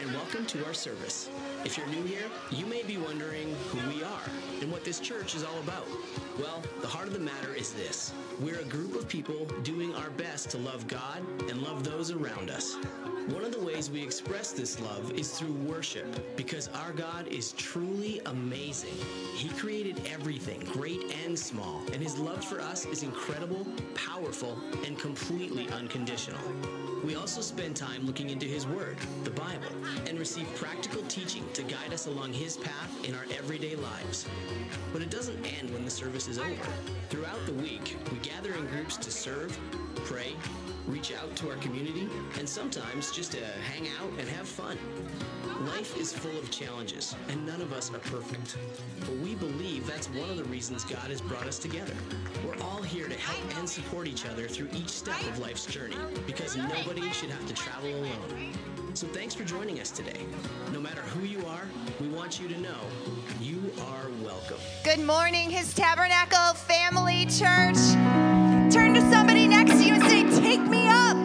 and welcome to our service. If you're new here, you may be wondering who we are and what this church is all about. Well, the heart of the matter is this. We're a group of people doing our best to love God and love those around us. One of the ways we express this love is through worship, because our God is truly amazing. He created everything, great and small, and his love for us is incredible, powerful, and completely unconditional. We also spend time looking into his word, the Bible, and receive practical teaching to guide us along his path in our everyday lives. But it doesn't end when the service is over. Throughout the week, we gather in groups to serve, pray, reach out to our community, and sometimes just to hang out and have fun. Life is full of challenges, and none of us are perfect. But we believe that's one of the reasons God has brought us together. We're all here to help and support each other through each step of life's journey, because nobody should have to travel alone. So thanks for joining us today. No matter who you are, we want you to know you are welcome. Good morning, His Tabernacle Family Church. Turn to somebody next to you and say, "Take me up."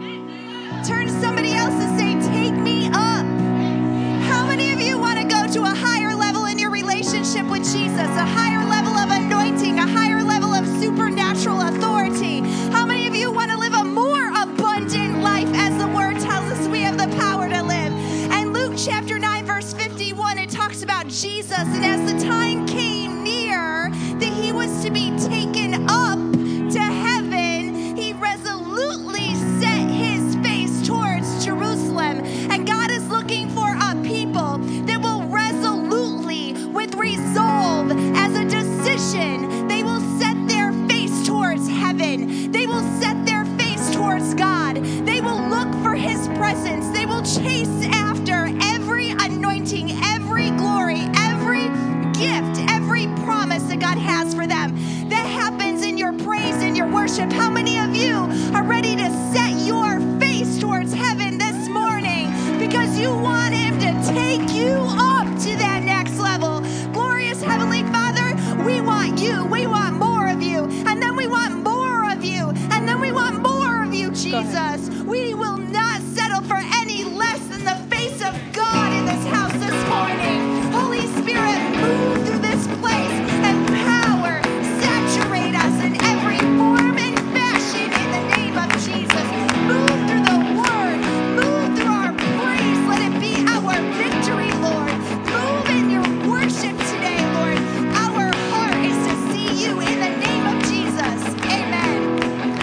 Turn to somebody else and say, "Take me up." How many of you want to go to a higher level in your relationship with Jesus, a higher level of anointing, a higher level of supernatural authority? How many of you want to live a more abundant life as the Word tells us we have the power to live? And Luke chapter 9, verse 51, it talks about Jesus, and as the time came near that he was to be taken up to heaven, he resolutely set his face towards Jerusalem. And God is looking for a people that will resolutely, with resolve, as a decision, they will set their face towards heaven. They will set their face towards God. They will look for his presence. They will chase after every anointing, every glory, every gift, every promise that God has for them. That happens in your praise and your worship. How many of you are ready to set your face towards heaven this morning because you want him to take you up to that next level? Glorious Heavenly Father, we want you. We want more of you. And then we want more of you. And then we want more of you, Jesus. We will not settle for any less than the face of God in this house this morning. Holy Spirit, move through this place and power, saturate us in every form and fashion in the name of Jesus. Move through the word, move through our praise. Let it be our victory, Lord. Move in your worship today, Lord. Our heart is to see you in the name of Jesus. Amen.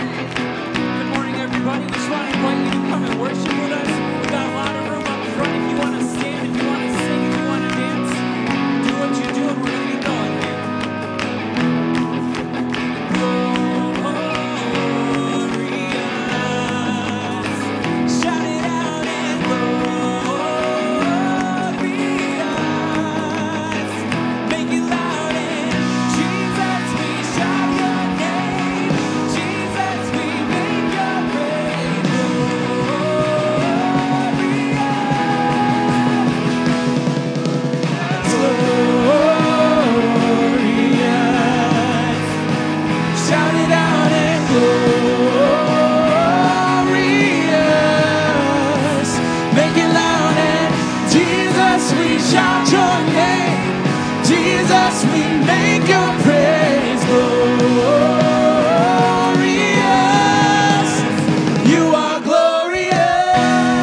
Good morning, everybody. We just want to invite you to come and worship with us. We've got a lot of room up front. If you want to stand, if you want to sing, if you want to dance, do what you do, and we're going to get going here. Glorious. Shout it out and glorious. Make it loud and Jesus, we shout your name. Jesus, we make your praise glorious. Shout it out and glorious. Make it loud and Jesus, we shout your name. Jesus, we make your praise glorious. You are glorious.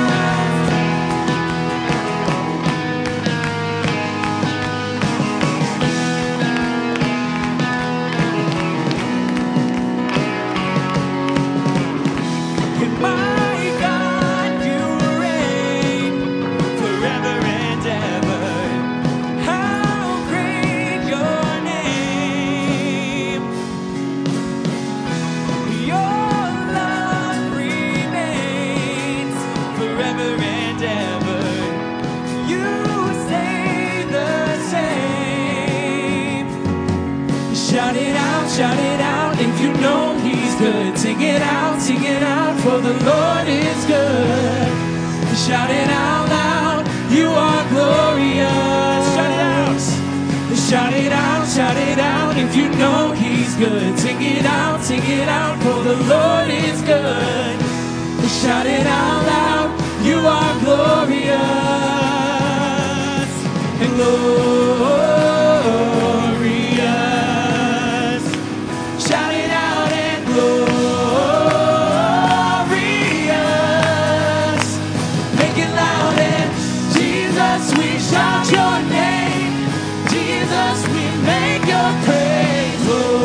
And my God, you reign forever and ever. How great your name. Your love remains forever and ever. You stay the same. Shout it out if you know he's good. Sing it out, for the Lord is good. Shout it out loud, you are glorious. Shout it out if you know he's good. Sing it out, for the Lord is good. Shout it out loud, you are glorious. glorious. Shout it out and glorious. Make it loud and Jesus, we shout your name. Jesus, we make your praise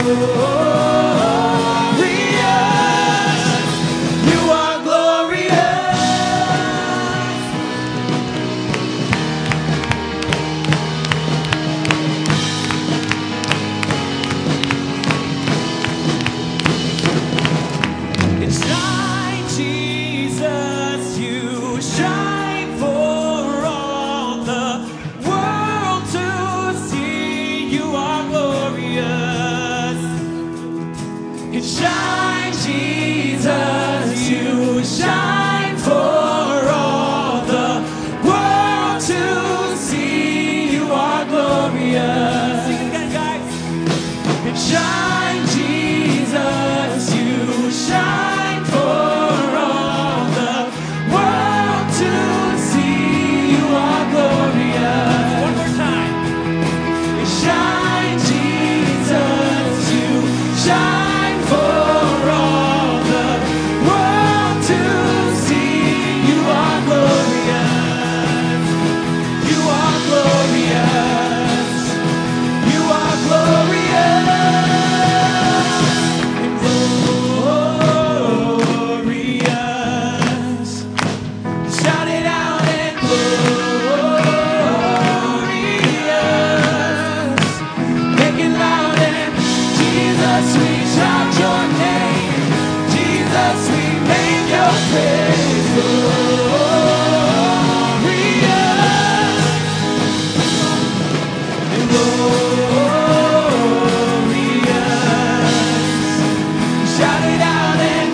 glorious. You are glorious. And shine, Jesus, you shine for all the world to see. You are glorious. And shine, Jesus, you shine for all the world to see. You are glorious. Sing it again, guys. And shine, Jesus, you shine for all the world to see. You are glorious. One more time. And shine, Jesus, you shine for all the world to see. You are glorious. You are glorious. You are glorious. Glorious. Shout it out and glorious. Make it loud and Jesus, we shout your name. Jesus, we make your praise glorious. And glorious. Shout it out and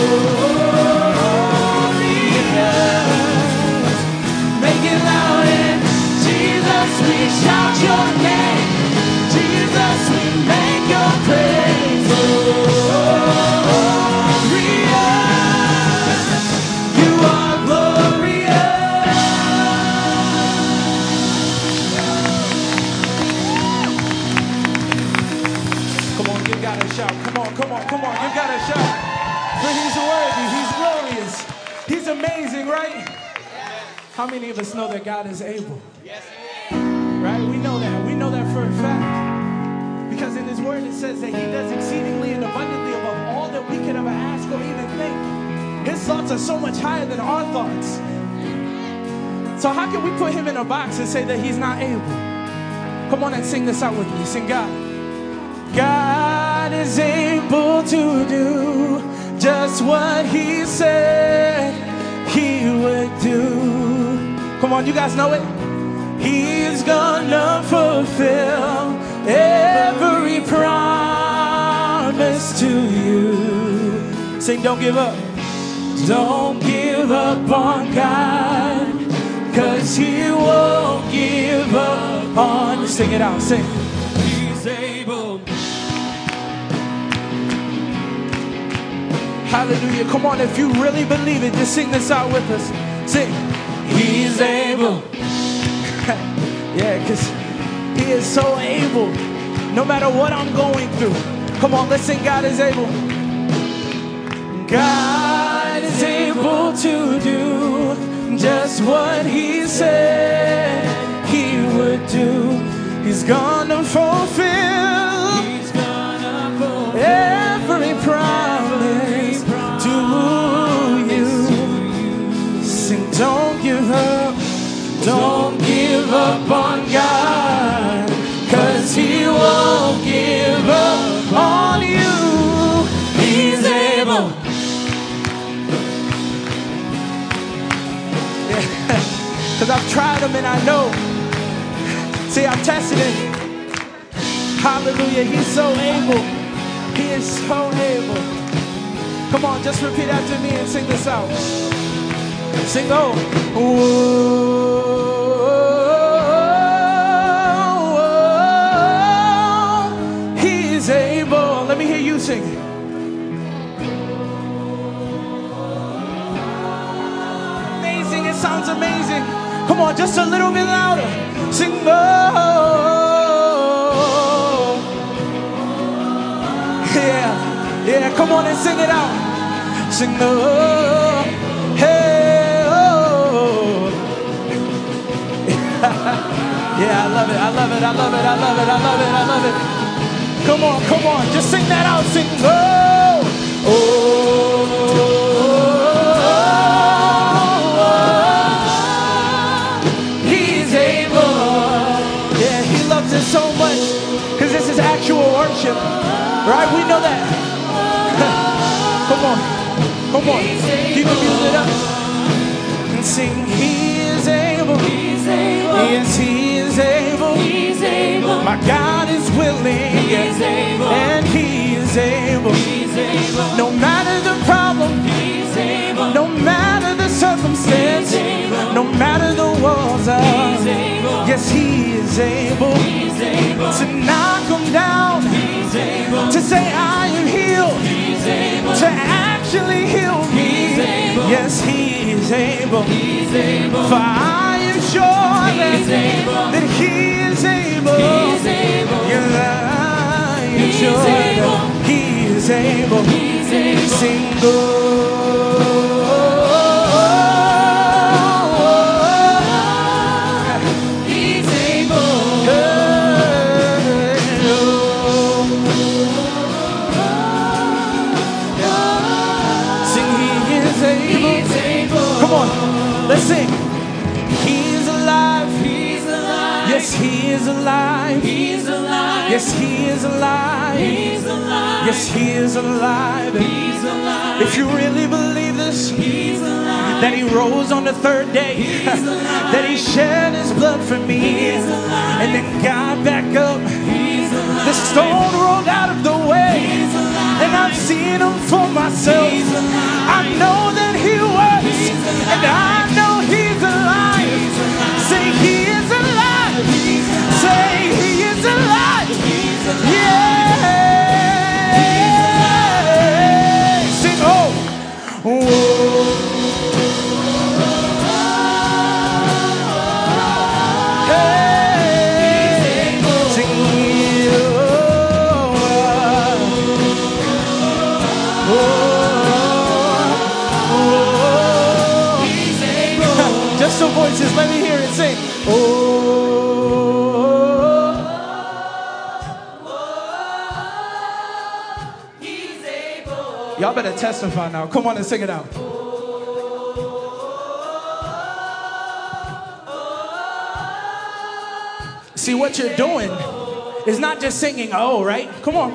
glorious. Make it loud and Jesus, we shout your name. Jesus, we make your praise glorious. You are glorious. Come on, give God a shout. Come on, come on, come on, give God a shout. For he's worthy, he's glorious, he's amazing, right? How many of us know that God is able? Right? We know that for a fact. Because in his word it says that he does exceedingly and abundantly above all that we could ever ask or even think. His thoughts are so much higher than our thoughts. So how can we put him in a box and say that he's not able? Come on and sing this out with me. Sing God. God is able to do just what he said he would do. Come on, you guys know it? He's gonna fulfill every promise to you. Sing, don't give up. Don't give up on God, 'cause he won't give up on you. Sing it out, sing. He's able. Hallelujah. Come on, if you really believe it, just sing this out with us. Sing. He's able. Yeah, because he is so able. No matter what I'm going through. Come on, let's sing God is able. God is able to do just what he said he would do. He's gonna fulfill every promise to you. Sing, don't give up. Don't give up on God, 'cause he won't give up on you. He's able. Because I've tried him and I know. See, I've tested him. Hallelujah, he's so able. He is so able. Come on, just repeat after me and sing this out. Sing, oh. He's able. Let me hear you sing. Amazing, it sounds amazing. Come on, just a little bit louder. Sing, oh. Yeah, come on and sing it out. Sing, oh, hey, oh. Yeah, I love it, I love it, I love it, I love it, I love it, I love it. Come on, just sing that out. Sing, oh, oh, he's able. Yeah, he loves us so much because this is actual worship, right? We know that. Come on, keep the music up and sing. He is able. Yes, he is able. My God is willing. And he is able. No matter the problem, no matter the circumstance, no matter the walls up. Yes, he is able to knock them down, to say I am healed, to actually heal me. Yes, he is able. For I am sure that he is able. Yes, I am sure that he is able. Sing, oh. Let's sing. He's alive. He's alive. Yes, he is alive. He's alive. Yes, he is alive. He's alive. Yes, he is alive. He's alive. If you really believe this, he's alive. That he rose on the third day, that he shed his blood for me, and then got back up. The stone rolled out of the way, and I've seen him for myself. I know that he works, and I know he's alive. Say he is alive. Say he is alive. Yeah. Sing, oh. Hey. Sing, just some voices, let me hear it sing. Oh, he's able. Y'all better testify now. Come on and sing it out. See, what you're doing is not just singing, oh, right? Come on.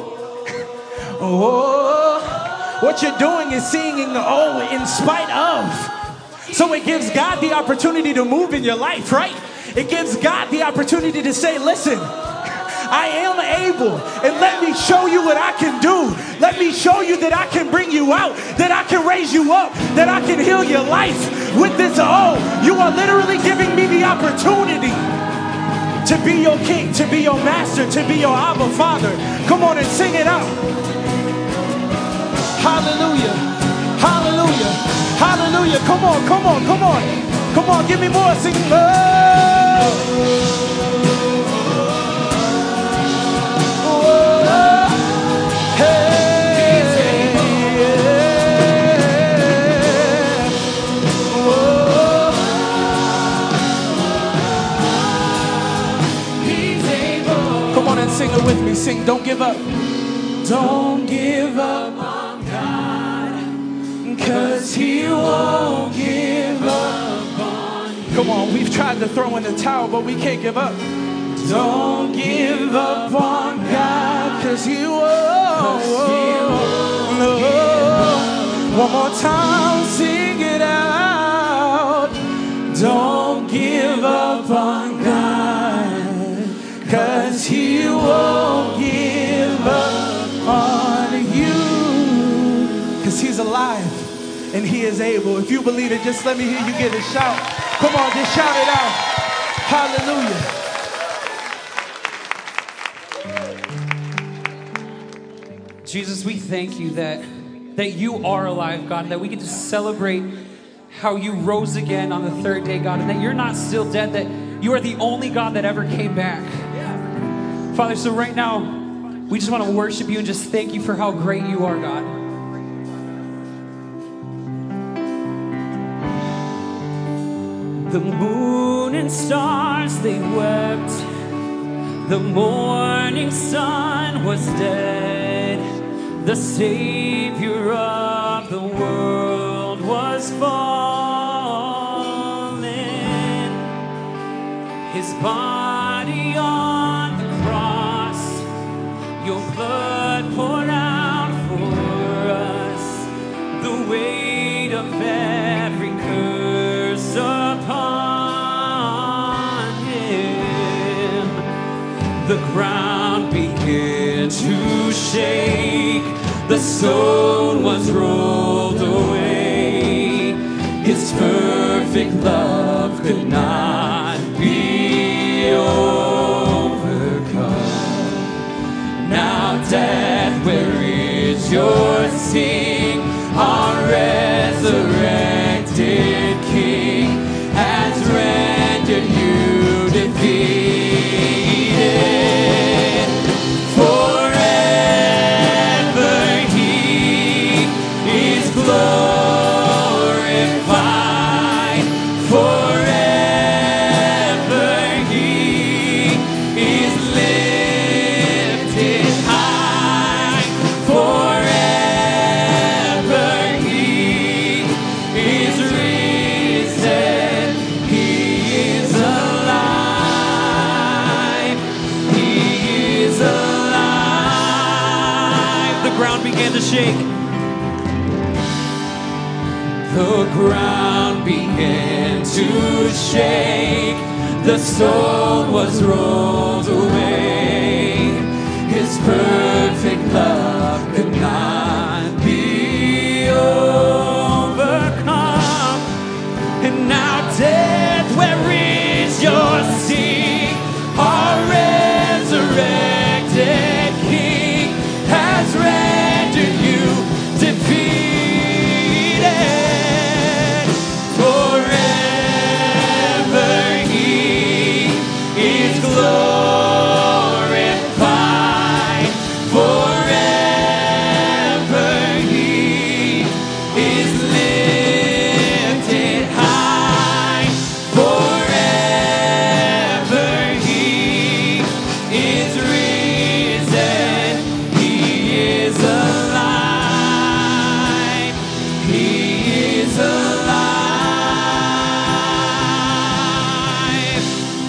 Oh, what you're doing is singing, oh, in spite of. So it gives God the opportunity to move in your life, right? It gives God the opportunity to say, listen, I am able, and let me show you what I can do. Let me show you that I can bring you out, that I can raise you up, that I can heal your life with this. Oh, you are literally giving me the opportunity to be your king, to be your master, to be your Abba Father. Come on and sing it out. Hallelujah. Hallelujah. Hallelujah. Come on, come on, come on. Come on, give me more. Sing love. Come on and sing it with me. Sing, don't give up. Don't give up on God, 'cause he won't give up on you. Come on, we've tried to throw in the towel, but we can't give up. Don't give up on God, 'cause he won't. No. One more time, sing it out. Don't give up on God, 'cause he won't give up on you. 'Cause he's alive and he is able. If you believe it, just let me hear you get a shout. Come on, just shout it out. Hallelujah. Jesus, we thank you that you are alive, God, that we get to celebrate how you rose again on the third day, God, and that you're not still dead, that You are the only God that ever came back. Father, so right now, we just want to worship you and just thank you for how great you are, God. The moon and stars, they wept. The morning sun was dead. The Savior of the world was fallen. His body on the cross, your blood poured out for us. The weight of every curse upon him. The ground began to shake. The stone was rolled away. His perfect love could not be overcome. Now death, where is your sting? Our resurrected King has rendered you defeated. Forever he is glorified. Forever he is lifted high. Forever he is risen. He is alive. He is alive. The ground began to shake. The ground began to shake. The stone was rolled away. His perfect love could not be overcome. And now death, where is your sting? Our resurrected King has rendered you defeated. Forever he is glorified. Forever he is lifted high. Forever he is risen. He is alive. He is alive.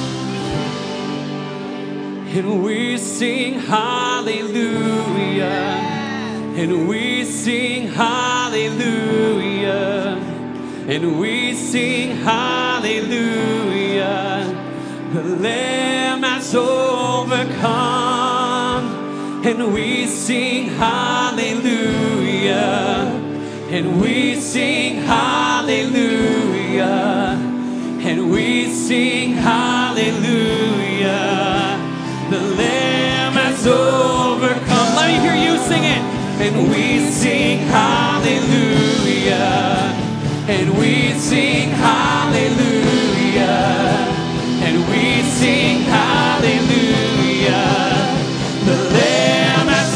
And we sing hallelujah. And we sing hallelujah. And we sing hallelujah. The Lamb has overcome. And we sing hallelujah. And we sing hallelujah. And we sing hallelujah. The Lamb has overcome. Let me hear you sing it. And we sing hallelujah. And we sing hallelujah. And we sing hallelujah. The Lamb has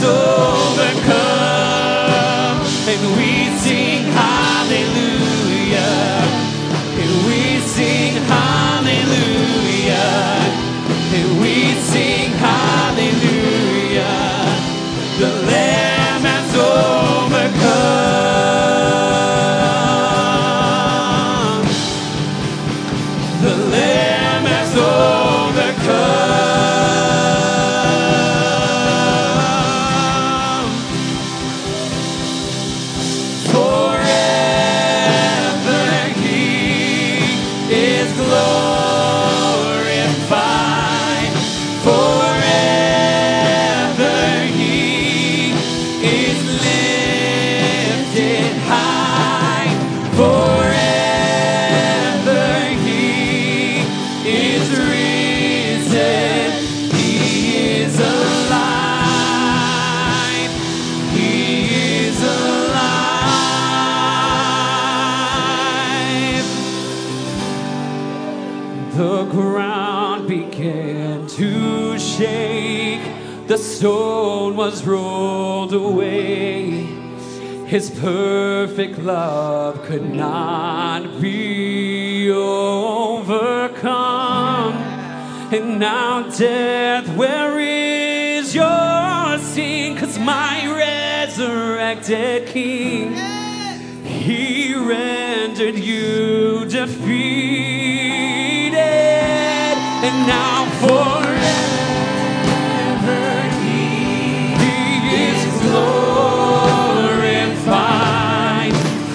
overcome. And we sing hallelujah. And we sing hallelujah. And we sing hallelujah. The Lamb has overcome. The Lamb has overcome. Forever he is glorified. Forever he is lifted high. Forever he is risen. He is alive. He is alive. The ground began to shake, the stone was rolled away. His perfect love could not be overcome. And now, death, where is your sting? 'Cause my resurrected King, he rendered you defeated. And now forever he is glorified.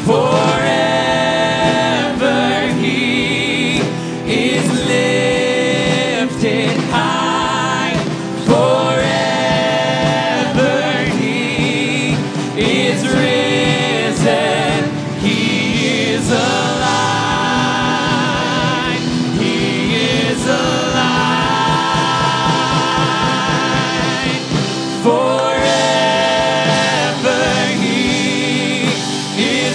Forever he is lifted high. Forever he is risen. He is alive. He is alive. Forever he is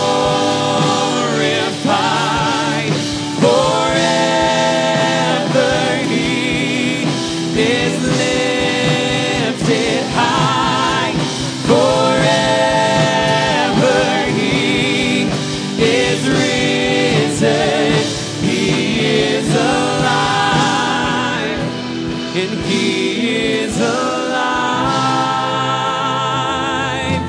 glorified. Forever he is lifted high. Forever he is risen. He is alive. And he is alive.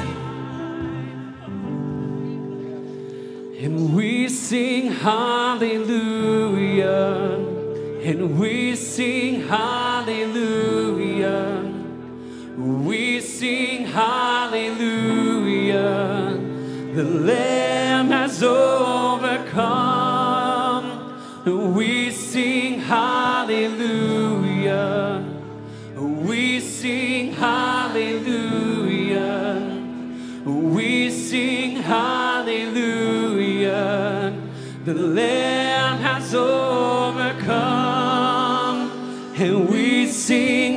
And we sing hallelujah. And we sing hallelujah. We sing hallelujah. The Lamb has overcome. We sing hallelujah. We sing hallelujah. We sing hallelujah. The Lamb has overcome. And we sing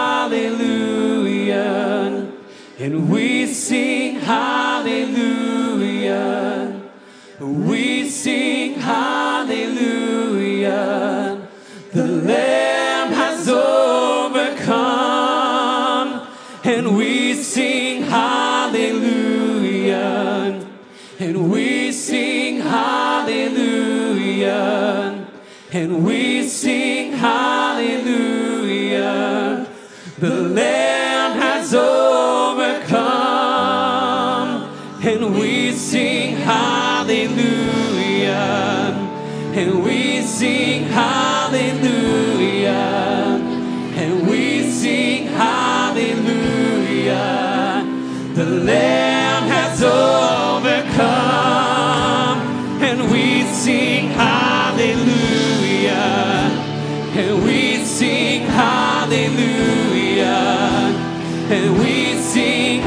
hallelujah. And we sing hallelujah. We sing hallelujah. The Lamb has overcome. And we sing hallelujah. And we sing hallelujah. And we sing hallelujah. The Lamb has overcome. And we sing hallelujah. And we sing hallelujah. And we sing hallelujah. The Lamb has overcome. And we sing hallelujah. And we sing hallelujah. And we sing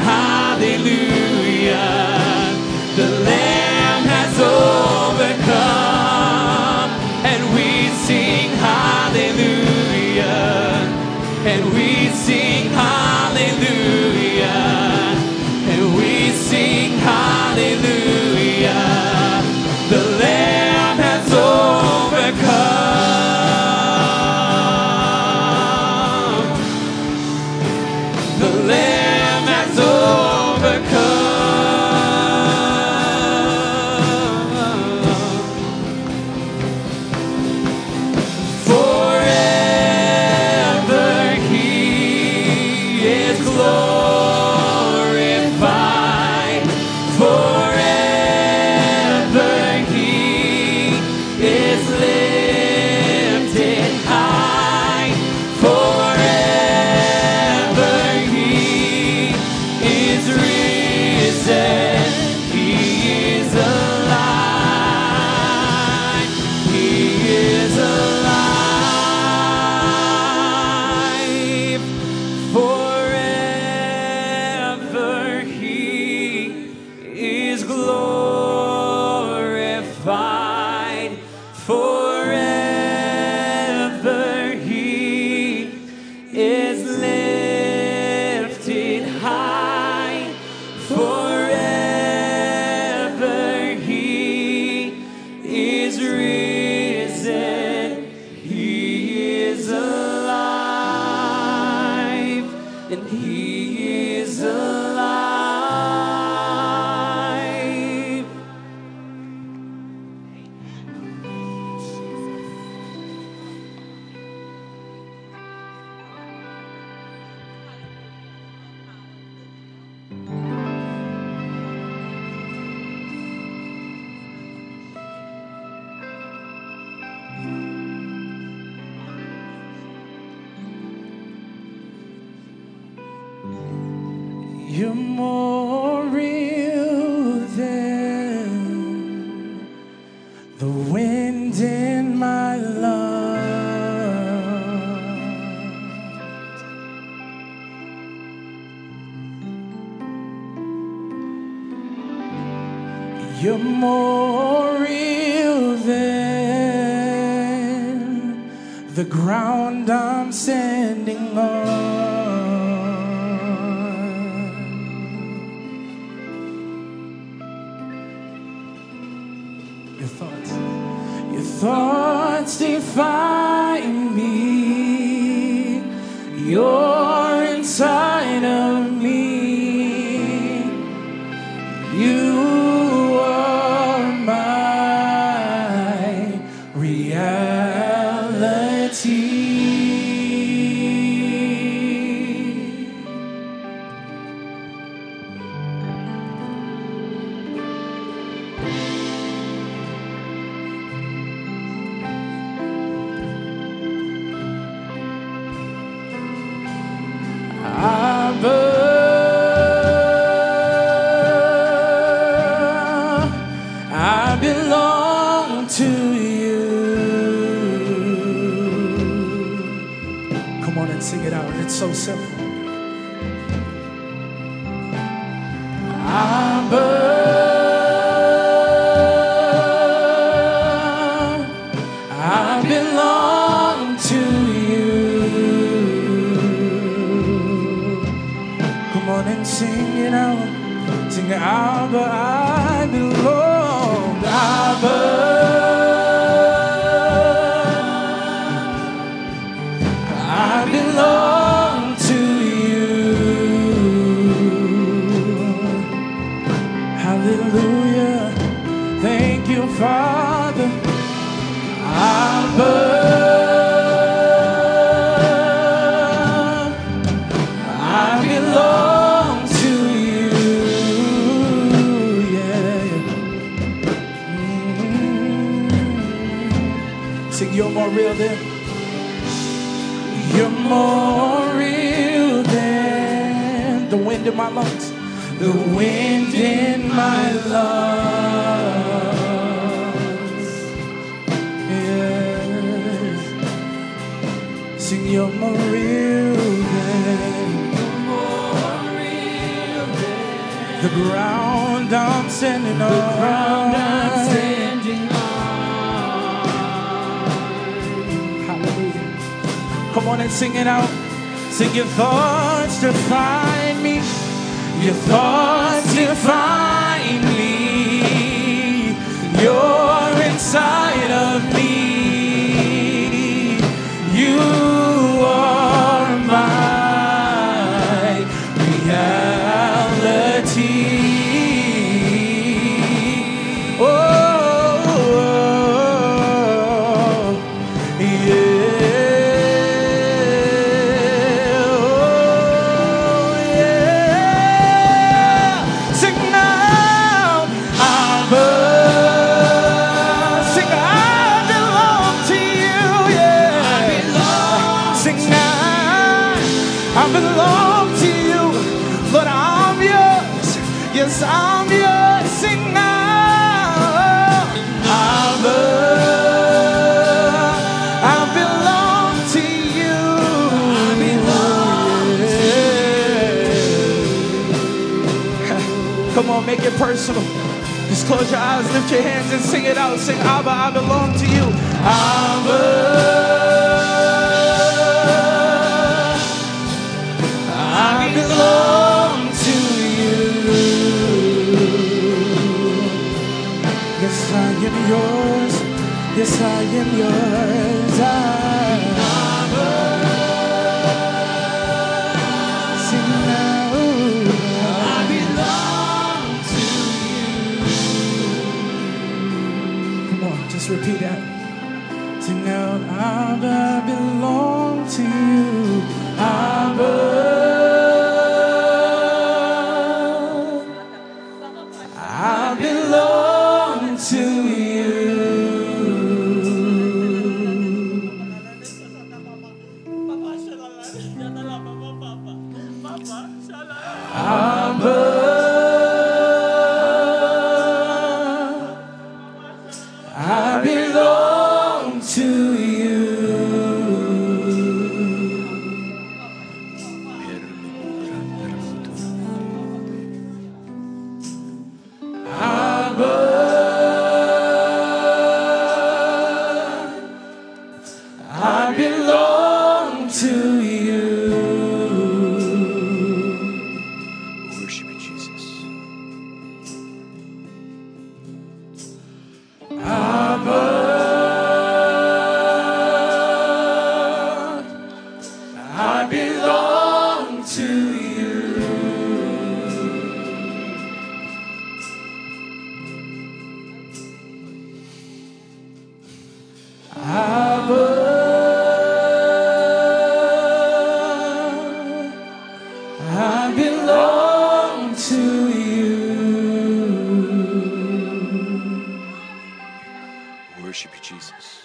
hallelujah. The Lamb has overcome. You're more real than the wind in my lungs. You're more real than the ground I'm standing on. Your thoughts define me. You're inside of me. You are my reality. I belong to you. Come on and sing it out. It's so simple. I belong to you. Come on and sing it out. Sing it out, but I belong. I belong to you. Hallelujah. Thank you, Father. I belong to you. Yeah. Sing, you're more real than. You're more real than the wind in my lungs. The wind in my lungs. Yeah. Sing, you're more real than the ground I'm standing on. Hallelujah. Come on and sing it out. Sing, your thoughts define me. Your thoughts define me. You're inside of me. You are my reality. Oh, yeah. I belong to you, Lord. I'm yours. Yes, I'm yours. Sing now. I belong to you. Come on, make it personal. Just close your eyes, lift your hands, and sing it out. Sing, Abba, I belong to you. I belong to you. Yes, I am yours. Yes, I am yours. Sing now. I belong to you. Come on, just repeat that. Sing out, Abba, I belong to you. Abba. I belong to you. I I belong to you. Worship you, Jesus.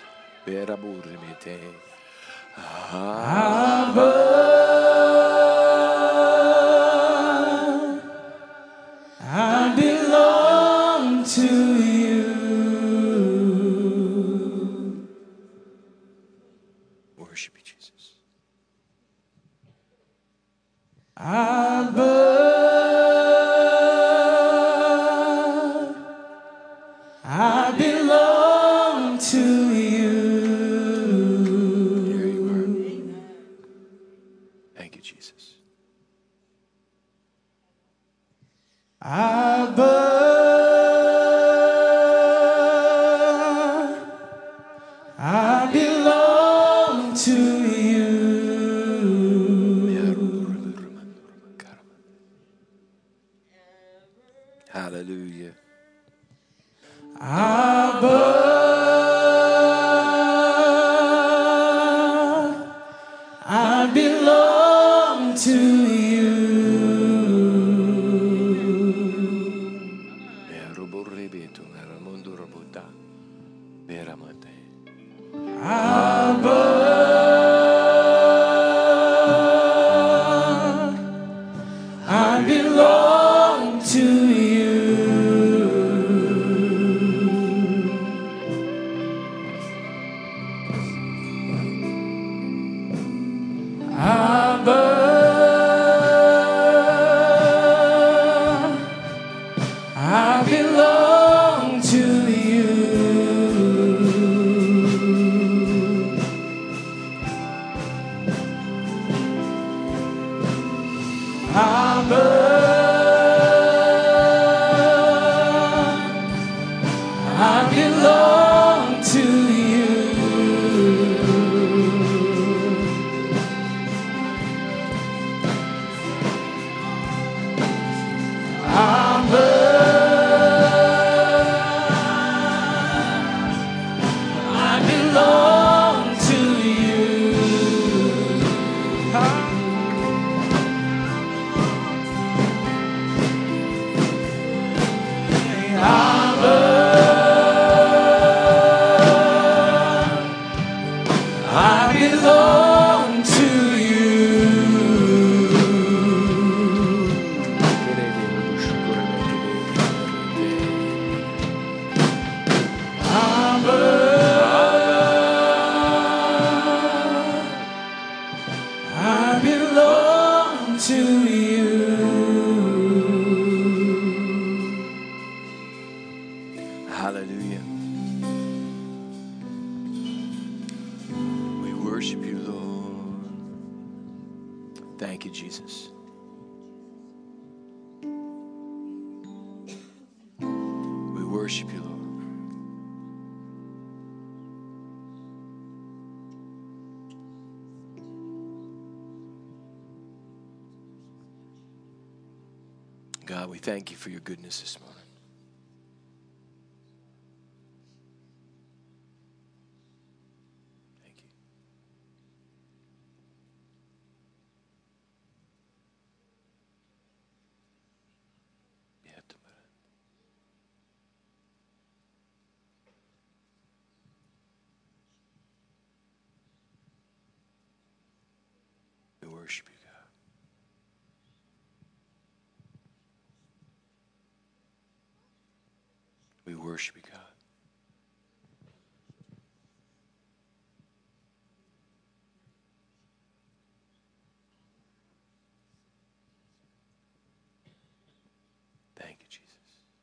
I belong to you. Worship you, Jesus. I belong to you. There you are. Thank you, Jesus. I belong to you. Hallelujah. I belong to you. I belong to you. I belong to you. I belong to you. I belong to I belong to I belong to you. Hallelujah. We worship you, Lord. Thank you, Jesus. We worship you, Lord. God, we thank you for your goodness this morning. Thank you. We worship you, God. We worship you, God. Thank you, Jesus.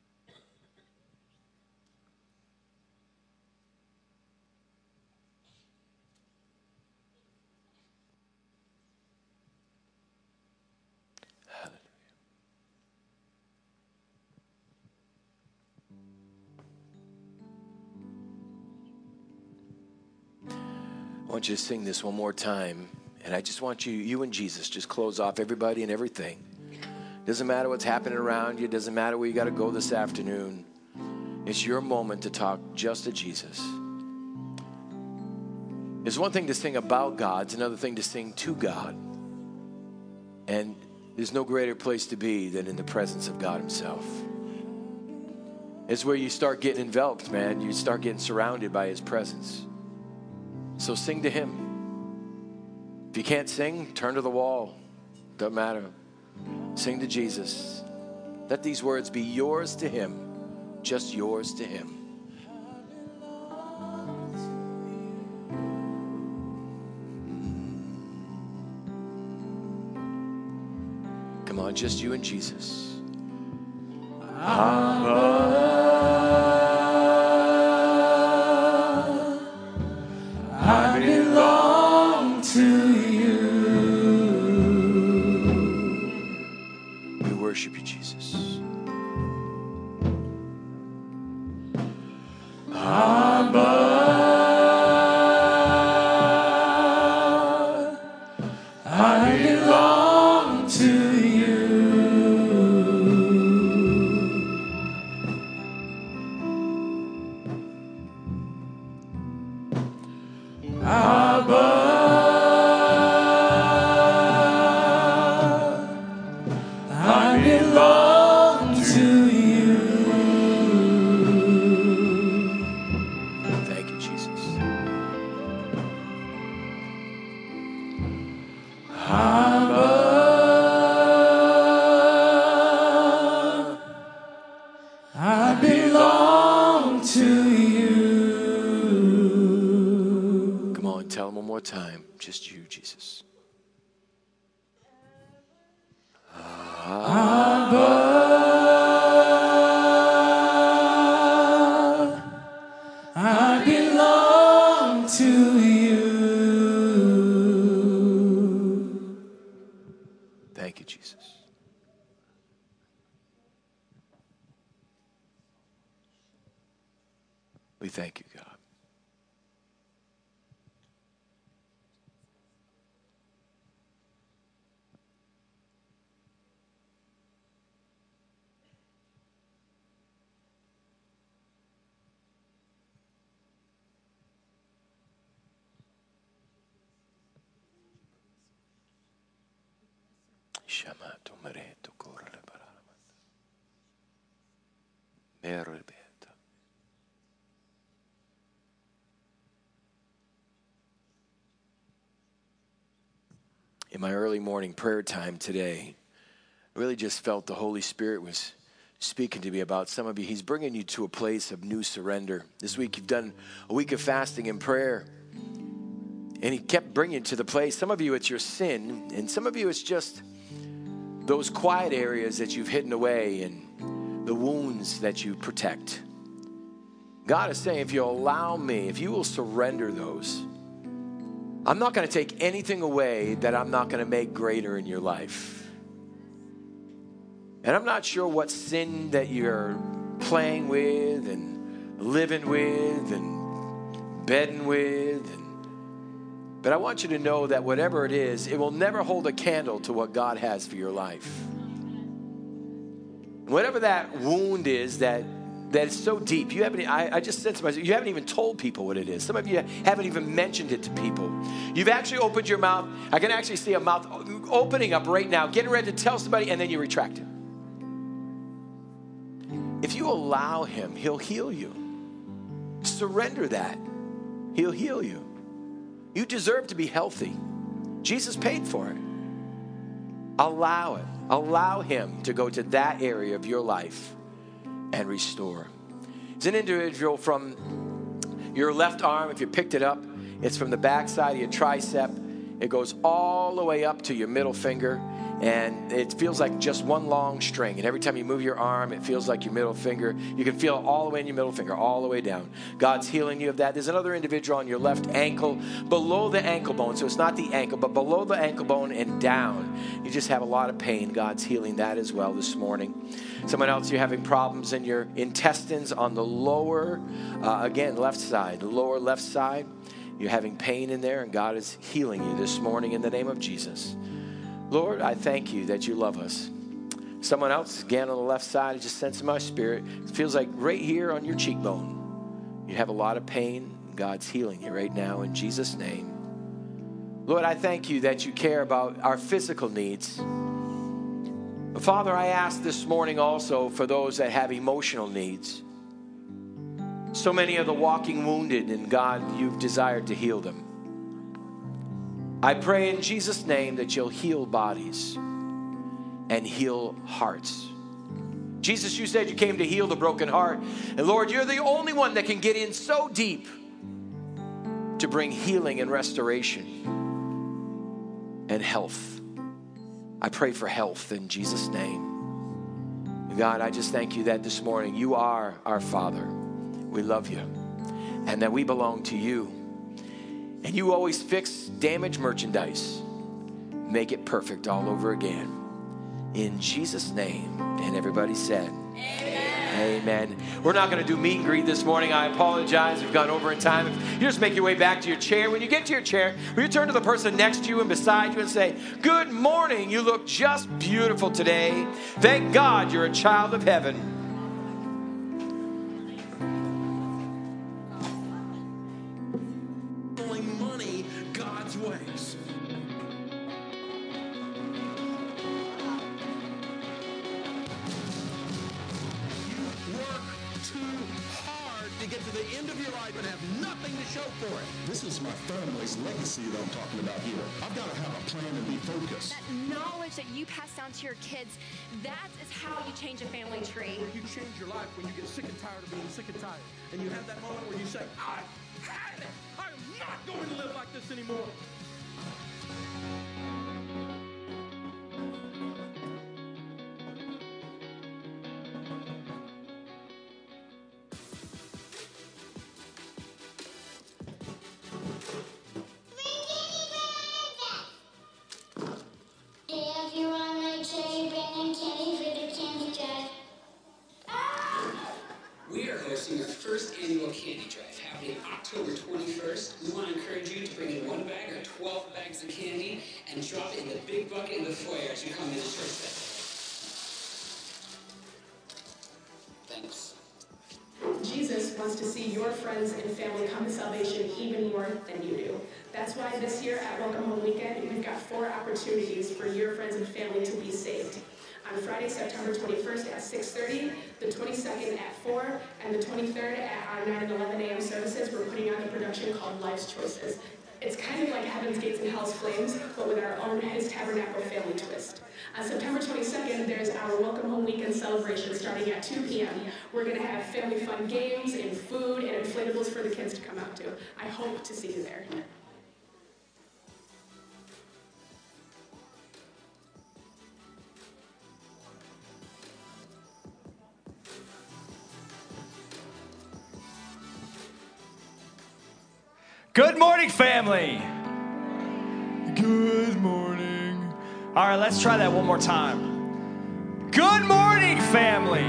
Hallelujah. I want you to sing this one more time. And I just want you and Jesus, just close off everybody and everything. Doesn't matter what's happening around you. Doesn't matter where you got to go this afternoon. It's your moment to talk just to Jesus. It's one thing to sing about God. It's another thing to sing to God. And there's no greater place to be than in the presence of God himself. It's where you start getting enveloped, man. You start getting surrounded by his presence. So sing to him. If you can't sing, turn to the wall. Doesn't matter. Sing to Jesus. Let these words be yours to him, just yours to him. Come on, just you and Jesus. I belong to you. We worship you, Jesus. I belong to you. I belong to you. Thank you, Jesus. I belong to you. Come on, tell him one more time. Just you, Jesus. I belong to you. Thank you, Jesus. We thank you, God. Shamato mareto corre baramanda. Merbeta. In my early morning prayer time today, I really just felt the Holy Spirit was speaking to me about some of you. He's bringing you to a place of new surrender. This week you've done a week of fasting and prayer. And he kept bringing you to the place. Some of you it's your sin, and some of you it's just those quiet areas that you've hidden away and the wounds that you protect. God is saying, if you allow me, if you will surrender those, I'm not going to take anything away that I'm not going to make greater in your life. And I'm not sure what sin that you're playing with and living with and bedding with. But I want you to know that whatever it is, it will never hold a candle to what God has for your life. Whatever that wound is that is so deep, I just said to myself, you haven't even told people what it is. Some of you haven't even mentioned it to people. You've actually opened your mouth. I can actually see a mouth opening up right now, getting ready to tell somebody, and then you retract it. If you allow him, he'll heal you. Surrender that. He'll heal you. You deserve to be healthy. Jesus paid for it. Allow it. Allow him to go to that area of your life and restore. It's an individual from your left arm. If you picked it up, it's from the back side of your tricep. It goes all the way up to your middle finger. And it feels like just one long string. And every time you move your arm, it feels like your middle finger. You can feel it all the way in your middle finger, all the way down. God's healing you of that. There's another individual on your left ankle, below the ankle bone. So it's not the ankle, but below the ankle bone and down. You just have a lot of pain. God's healing that as well this morning. Someone else, you're having problems in your intestines on the lower, again, left side, the lower left side. You're having pain in there, and God is healing you this morning in the name of Jesus. Lord, I thank you that you love us. Someone else, again, on the left side, I just sense in my spirit, it feels like right here on your cheekbone. You have a lot of pain. God's healing you right now in Jesus' name. Lord, I thank you that you care about our physical needs. But Father, I ask this morning also for those that have emotional needs. So many are the walking wounded, and God, you've desired to heal them. I pray in Jesus' name that you'll heal bodies and heal hearts. Jesus, you said you came to heal the broken heart. And Lord, you're the only one that can get in so deep to bring healing and restoration and health. I pray for health in Jesus' name. God, I just thank you that this morning you are our Father. We love you and that we belong to you. And you always fix damaged merchandise. Make it perfect all over again. In Jesus' name. And everybody said, Amen. We're not going to do meet and greet this morning. I apologize. We've gone over in time. If you just make your way back to your chair. When you get to your chair, will you turn to the person next to you and beside you and say, good morning. You look just beautiful today. Thank God you're a child of heaven. Money God's ways. To get to the end of your life and have nothing to show for it. This is my family's legacy that I'm talking about here. I've got to have a plan and be focused. That knowledge that you pass down to your kids, that is how you change a family tree. You change your life when you get sick and tired of being sick and tired. And you have that moment where you say, I've had it. I am not going to live like this anymore. We are hosting our first annual candy drive happening October 21st. We want to encourage you to bring in 1 bag or 12 bags of candy and drop it in the big bucket in the foyer as you come into church that day. Thanks. Jesus wants to see your friends and family come to salvation even more than you do. That's why this year at Welcome Home Weekend, we've got 4 opportunities for your friends and family to be saved. On Friday, September 21st at 6:30, the 22nd at 4, and the 23rd at our 9 and 11 a.m. services, we're putting on a production called Life's Choices. It's kind of like Heaven's Gates and Hell's Flames, but with our own His Tabernacle family twist. On September 22nd, there's our Welcome Home Weekend celebration starting at 2 p.m. We're going to have family fun games and food and inflatables for the kids to come out to. I hope to see you there. Good morning, family. Good morning. All right, let's try that one more time. Good morning, family.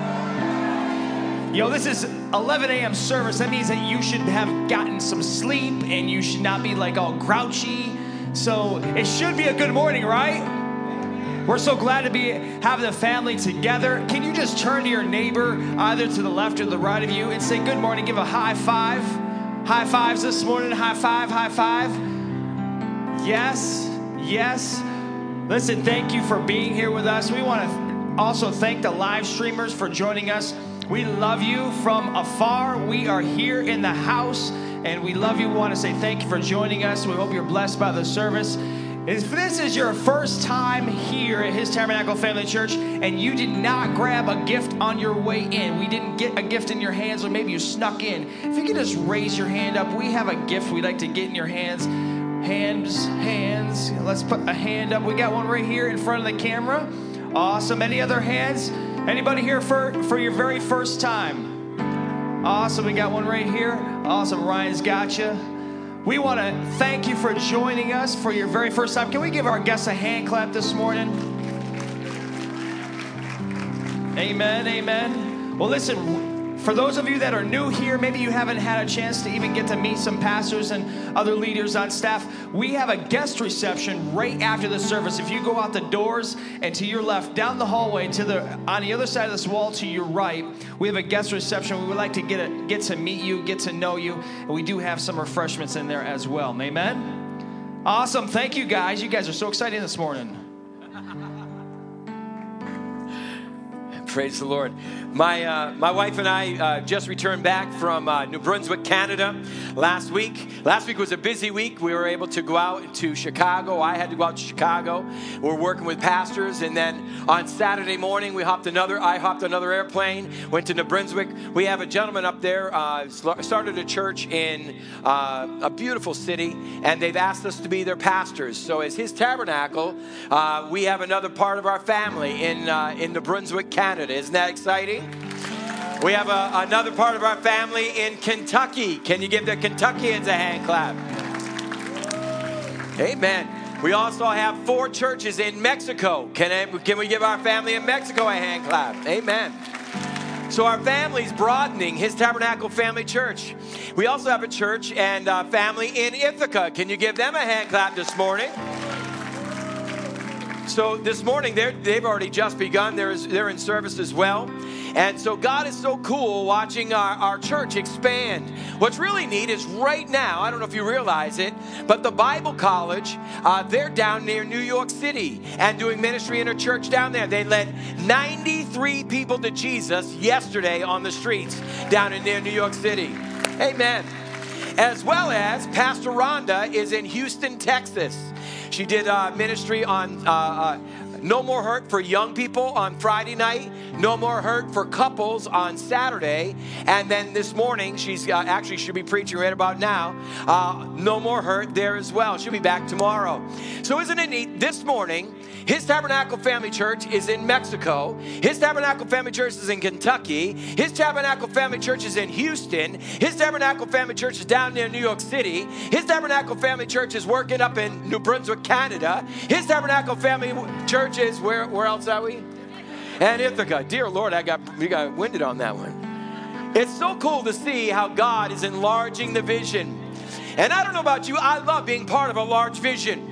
Yo, this is 11 a.m. service. That means that you should have gotten some sleep and you should not be like all grouchy. So it should be a good morning, right? We're so glad to be having the family together. Can you just turn to your neighbor, either to the left or the right of you, and say good morning, give a high five. High fives this morning, high five, high five. Yes, yes. Listen, thank you for being here with us. We want to also thank the live streamers for joining us. We love you from afar. We are here in the house, and we love you. We want to say thank you for joining us. We hope you're blessed by the service. If this is your first time here at His Tabernacle Family Church and you did not grab a gift on your way in, we didn't get a gift in your hands, or maybe you snuck in, if you could just raise your hand up, we have a gift we'd like to get in your hands. Hands. Let's put a hand up. We got one right here in front of the camera. Awesome. Any other hands? Anybody here for your very first time? Awesome. We got one right here. Awesome. Ryan's got you. We want to thank you for joining us for your very first time. Can we give our guests a hand clap this morning? Amen, amen. Well, listen, For those of you that are new here, maybe you haven't had a chance to even get to meet some pastors and other leaders on staff, we have a guest reception right after the service. If you go out the doors and to your left, down the hallway, on the other side of this wall to your right, we have a guest reception. We would like to get to meet you, get to know you, and we do have some refreshments in there as well. Amen? Awesome. Thank you, guys. You guys are so exciting this morning. Praise the Lord. My wife and I just returned back from New Brunswick, Canada last week. Last week was a busy week. We were able to go out to Chicago. I had to go out to Chicago. We're working with pastors. And then on Saturday morning, I hopped another airplane, went to New Brunswick. We have a gentleman up there, started a church in a beautiful city, and they've asked us to be their pastors. So as his tabernacle, we have another part of our family in New Brunswick, Canada. Isn't that exciting? We have another part of our family in Kentucky. Can you give the Kentuckians a hand clap? Amen. We also have 4 churches in Mexico. Can we give our family in Mexico a hand clap? Amen. So our family's broadening, His Tabernacle Family Church. We also have a church and family in Ithaca. Can you give them a hand clap this morning? So this morning, they've already just begun. They're in service as well. And so God is so cool watching our church expand. What's really neat is right now, I don't know if you realize it, but the Bible College, they're down near New York City and doing ministry in a church down there. They led 93 people to Jesus yesterday on the streets down in near New York City. Amen. As well as Pastor Rhonda is in Houston, Texas. She did ministry on No More Hurt for young people on Friday night, No More Hurt for couples on Saturday, and then this morning she's actually should be preaching right about now, No More Hurt there as well. She'll be back tomorrow. So isn't it neat? This morning, His Tabernacle Family Church is in Mexico. His Tabernacle Family Church is in Kentucky. His Tabernacle Family Church is in Houston. His Tabernacle Family Church is down near New York City. His Tabernacle Family Church is working up in New Brunswick, Canada. His Tabernacle Family Church is where else are we? And Ithaca. Dear Lord, we got winded on that one. It's so cool to see how God is enlarging the vision. And I don't know about you, I love being part of a large vision.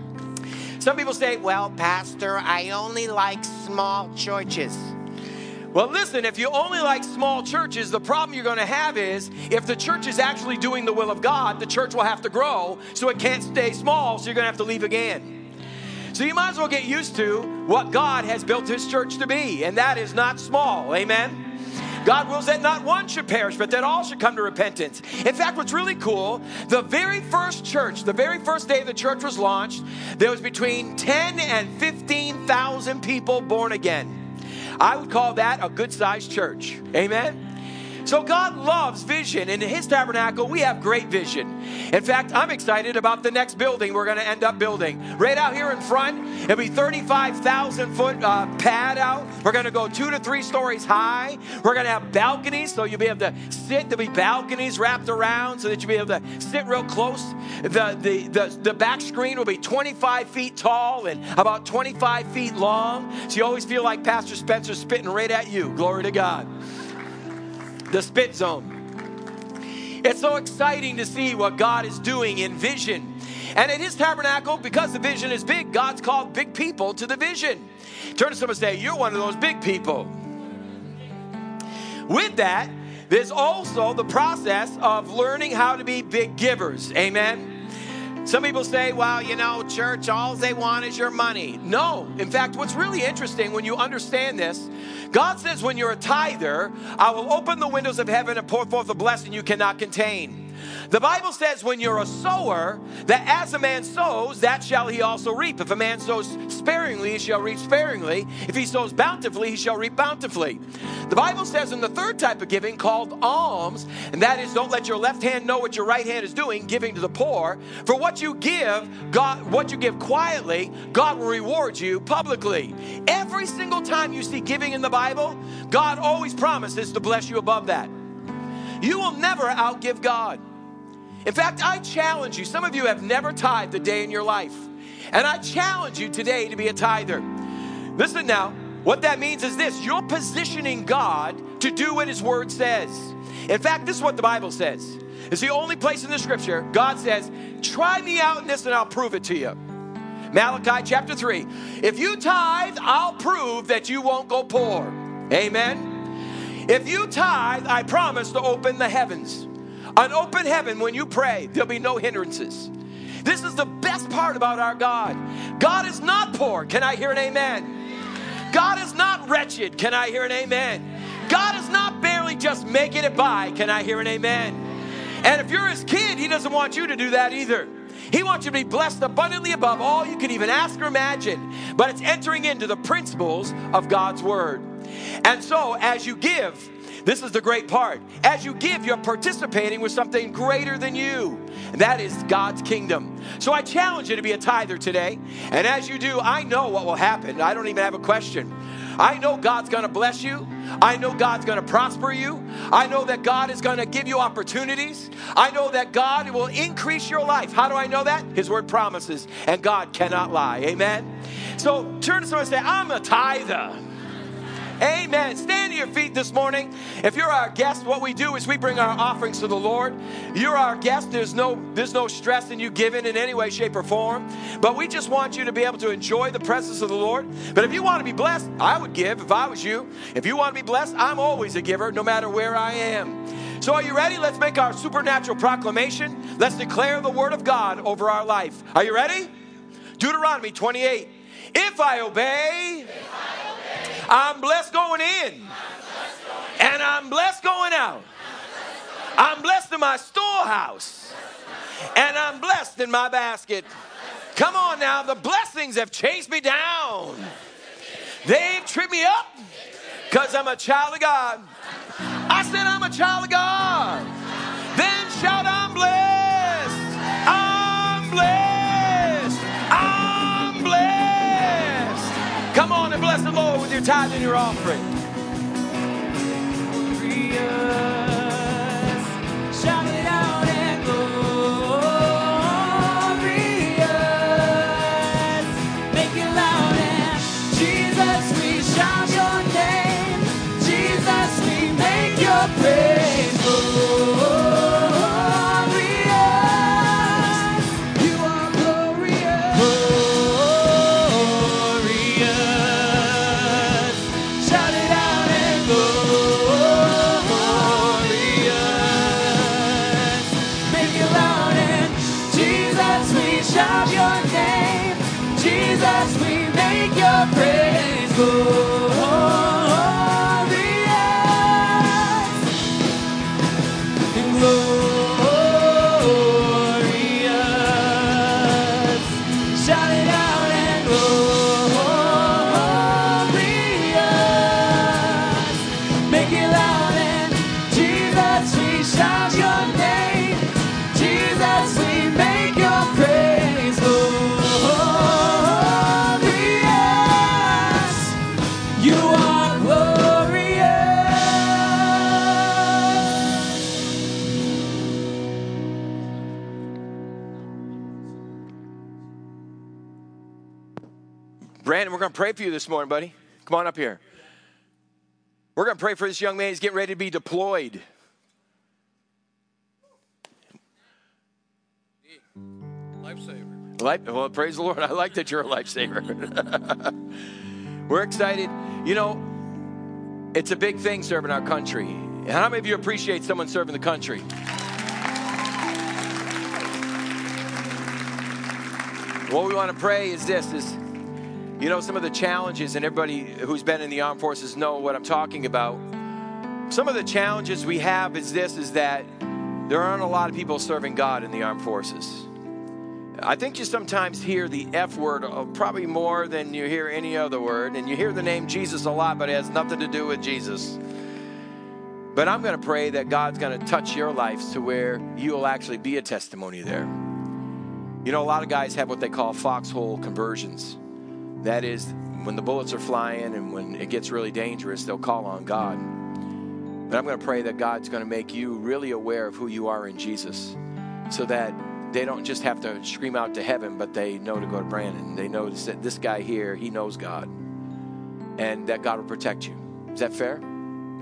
Some people say, well, Pastor, I only like small churches. Well, listen, if you only like small churches, the problem you're going to have is if the church is actually doing the will of God, the church will have to grow, so it can't stay small, so you're going to have to leave again. So you might as well get used to what God has built His church to be, and that is not small. Amen? God wills that not one should perish, but that all should come to repentance. In fact, what's really cool, the very first church, the very first day the church was launched, there was between 10 and 15,000 people born again. I would call that a good-sized church. Amen? So God loves vision. In His tabernacle, we have great vision. In fact, I'm excited about the next building we're going to end up building. Right out here in front, it'll be 35,000-foot pad out. We're going to go 2 to 3 stories high. We're going to have balconies, so you'll be able to sit. There'll be balconies wrapped around so that you'll be able to sit real close. The back screen will be 25 feet tall and about 25 feet long. So you always feel like Pastor Spencer's spitting right at you. Glory to God. The spit zone. It's so exciting to see what God is doing in vision. And at His tabernacle, because the vision is big, God's called big people to the vision. Turn to someone and say, you're one of those big people. With that, there's also the process of learning how to be big givers. Amen? Some people say, well, you know, church, all they want is your money. No. In fact, what's really interesting when you understand this, God says when you're a tither, I will open the windows of heaven and pour forth a blessing you cannot contain. The Bible says when you're a sower, that as a man sows, that shall he also reap. If a man sows sparingly, he shall reap sparingly. If he sows bountifully, he shall reap bountifully. The Bible says in the third type of giving called alms, and that is don't let your left hand know what your right hand is doing, giving to the poor. For what you give, what you give quietly, God will reward you publicly. Every single time you see giving in the Bible, God always promises to bless you above that. You will never outgive God. In fact, I challenge you. Some of you have never tithed a day in your life. And I challenge you today to be a tither. Listen now. What that means is this. You're positioning God to do what his word says. In fact, this is what the Bible says. It's the only place in the scripture God says, try me out in this and I'll prove it to you. Malachi chapter 3. If you tithe, I'll prove that you won't go poor. Amen. If you tithe, I promise to open the heavens. An open heaven when you pray, there'll be no hindrances. This is the best part about our God. God is not poor. Can I hear an amen? God is not wretched. Can I hear an amen? God is not barely just making it by. Can I hear an amen? And if you're his kid, he doesn't want you to do that either. He wants you to be blessed abundantly above all you can even ask or imagine. But it's entering into the principles of God's word. And so as you give, this is the great part. As you give, you're participating with something greater than you. And that is God's kingdom. So I challenge you to be a tither today. And as you do, I know what will happen. I don't even have a question. I know God's going to bless you. I know God's going to prosper you. I know that God is going to give you opportunities. I know that God will increase your life. How do I know that? His word promises, and God cannot lie. Amen? So turn to someone and say, I'm a tither. Amen. Stand to your feet this morning. If you're our guest, what we do is we bring our offerings to the Lord. You're our guest. There's no stress in you giving in any way, shape, or form. But we just want you to be able to enjoy the presence of the Lord. But if you want to be blessed, I would give if I was you. If you want to be blessed, I'm always a giver, no matter where I am. So are you ready? Let's make our supernatural proclamation. Let's declare the word of God over our life. Are you ready? Deuteronomy 28. If I obey, I'm blessed going in, and I'm blessed going out. I'm blessed in my storehouse, and I'm blessed in my basket. Come on now, the blessings have chased me down. They've tripped me up because I'm a child of God. I said I'm a child of God. Then shout, I'm blessed. I'm blessed. I'm blessed. Come on and bless the Lord with your tithe and your offering. Shout it out and glorious. Make it loud and Jesus, we shout your name. Jesus, we make your praise glorious. You are glorious. Glorious. Shout it out and glorious. Make it loud and Jesus, we shout your name. Jesus, we make your praise glorious. And glorious. Shout it out and glorious. Make it loud and Jesus, we shout your name. Jesus, we make your praise glorious. You are glorious. Brandon, we're going to pray for you this morning, buddy. Come on up here. We're going to pray for this young man. He's getting ready to be deployed. Lifesaver. Well, praise the Lord. I like that you're a lifesaver. We're excited. You know, it's a big thing serving our country. And how many of you appreciate someone serving the country? What we want to pray is this, you know, some of the challenges, and everybody who's been in the armed forces know what I'm talking about. Some of the challenges we have is that there aren't a lot of people serving God in the armed forces. I think you sometimes hear the F word probably more than you hear any other word, and you hear the name Jesus a lot, but it has nothing to do with Jesus. But I'm going to pray that God's going to touch your life to where you will actually be a testimony there. You know, a lot of guys have what they call foxhole conversions. That is, when the bullets are flying and when it gets really dangerous, they'll call on God. But I'm going to pray that God's going to make you really aware of who you are in Jesus, so that they don't just have to scream out to heaven, but they know to go to Brandon. They know that this guy here, he knows God, and that God will protect you. Is that fair?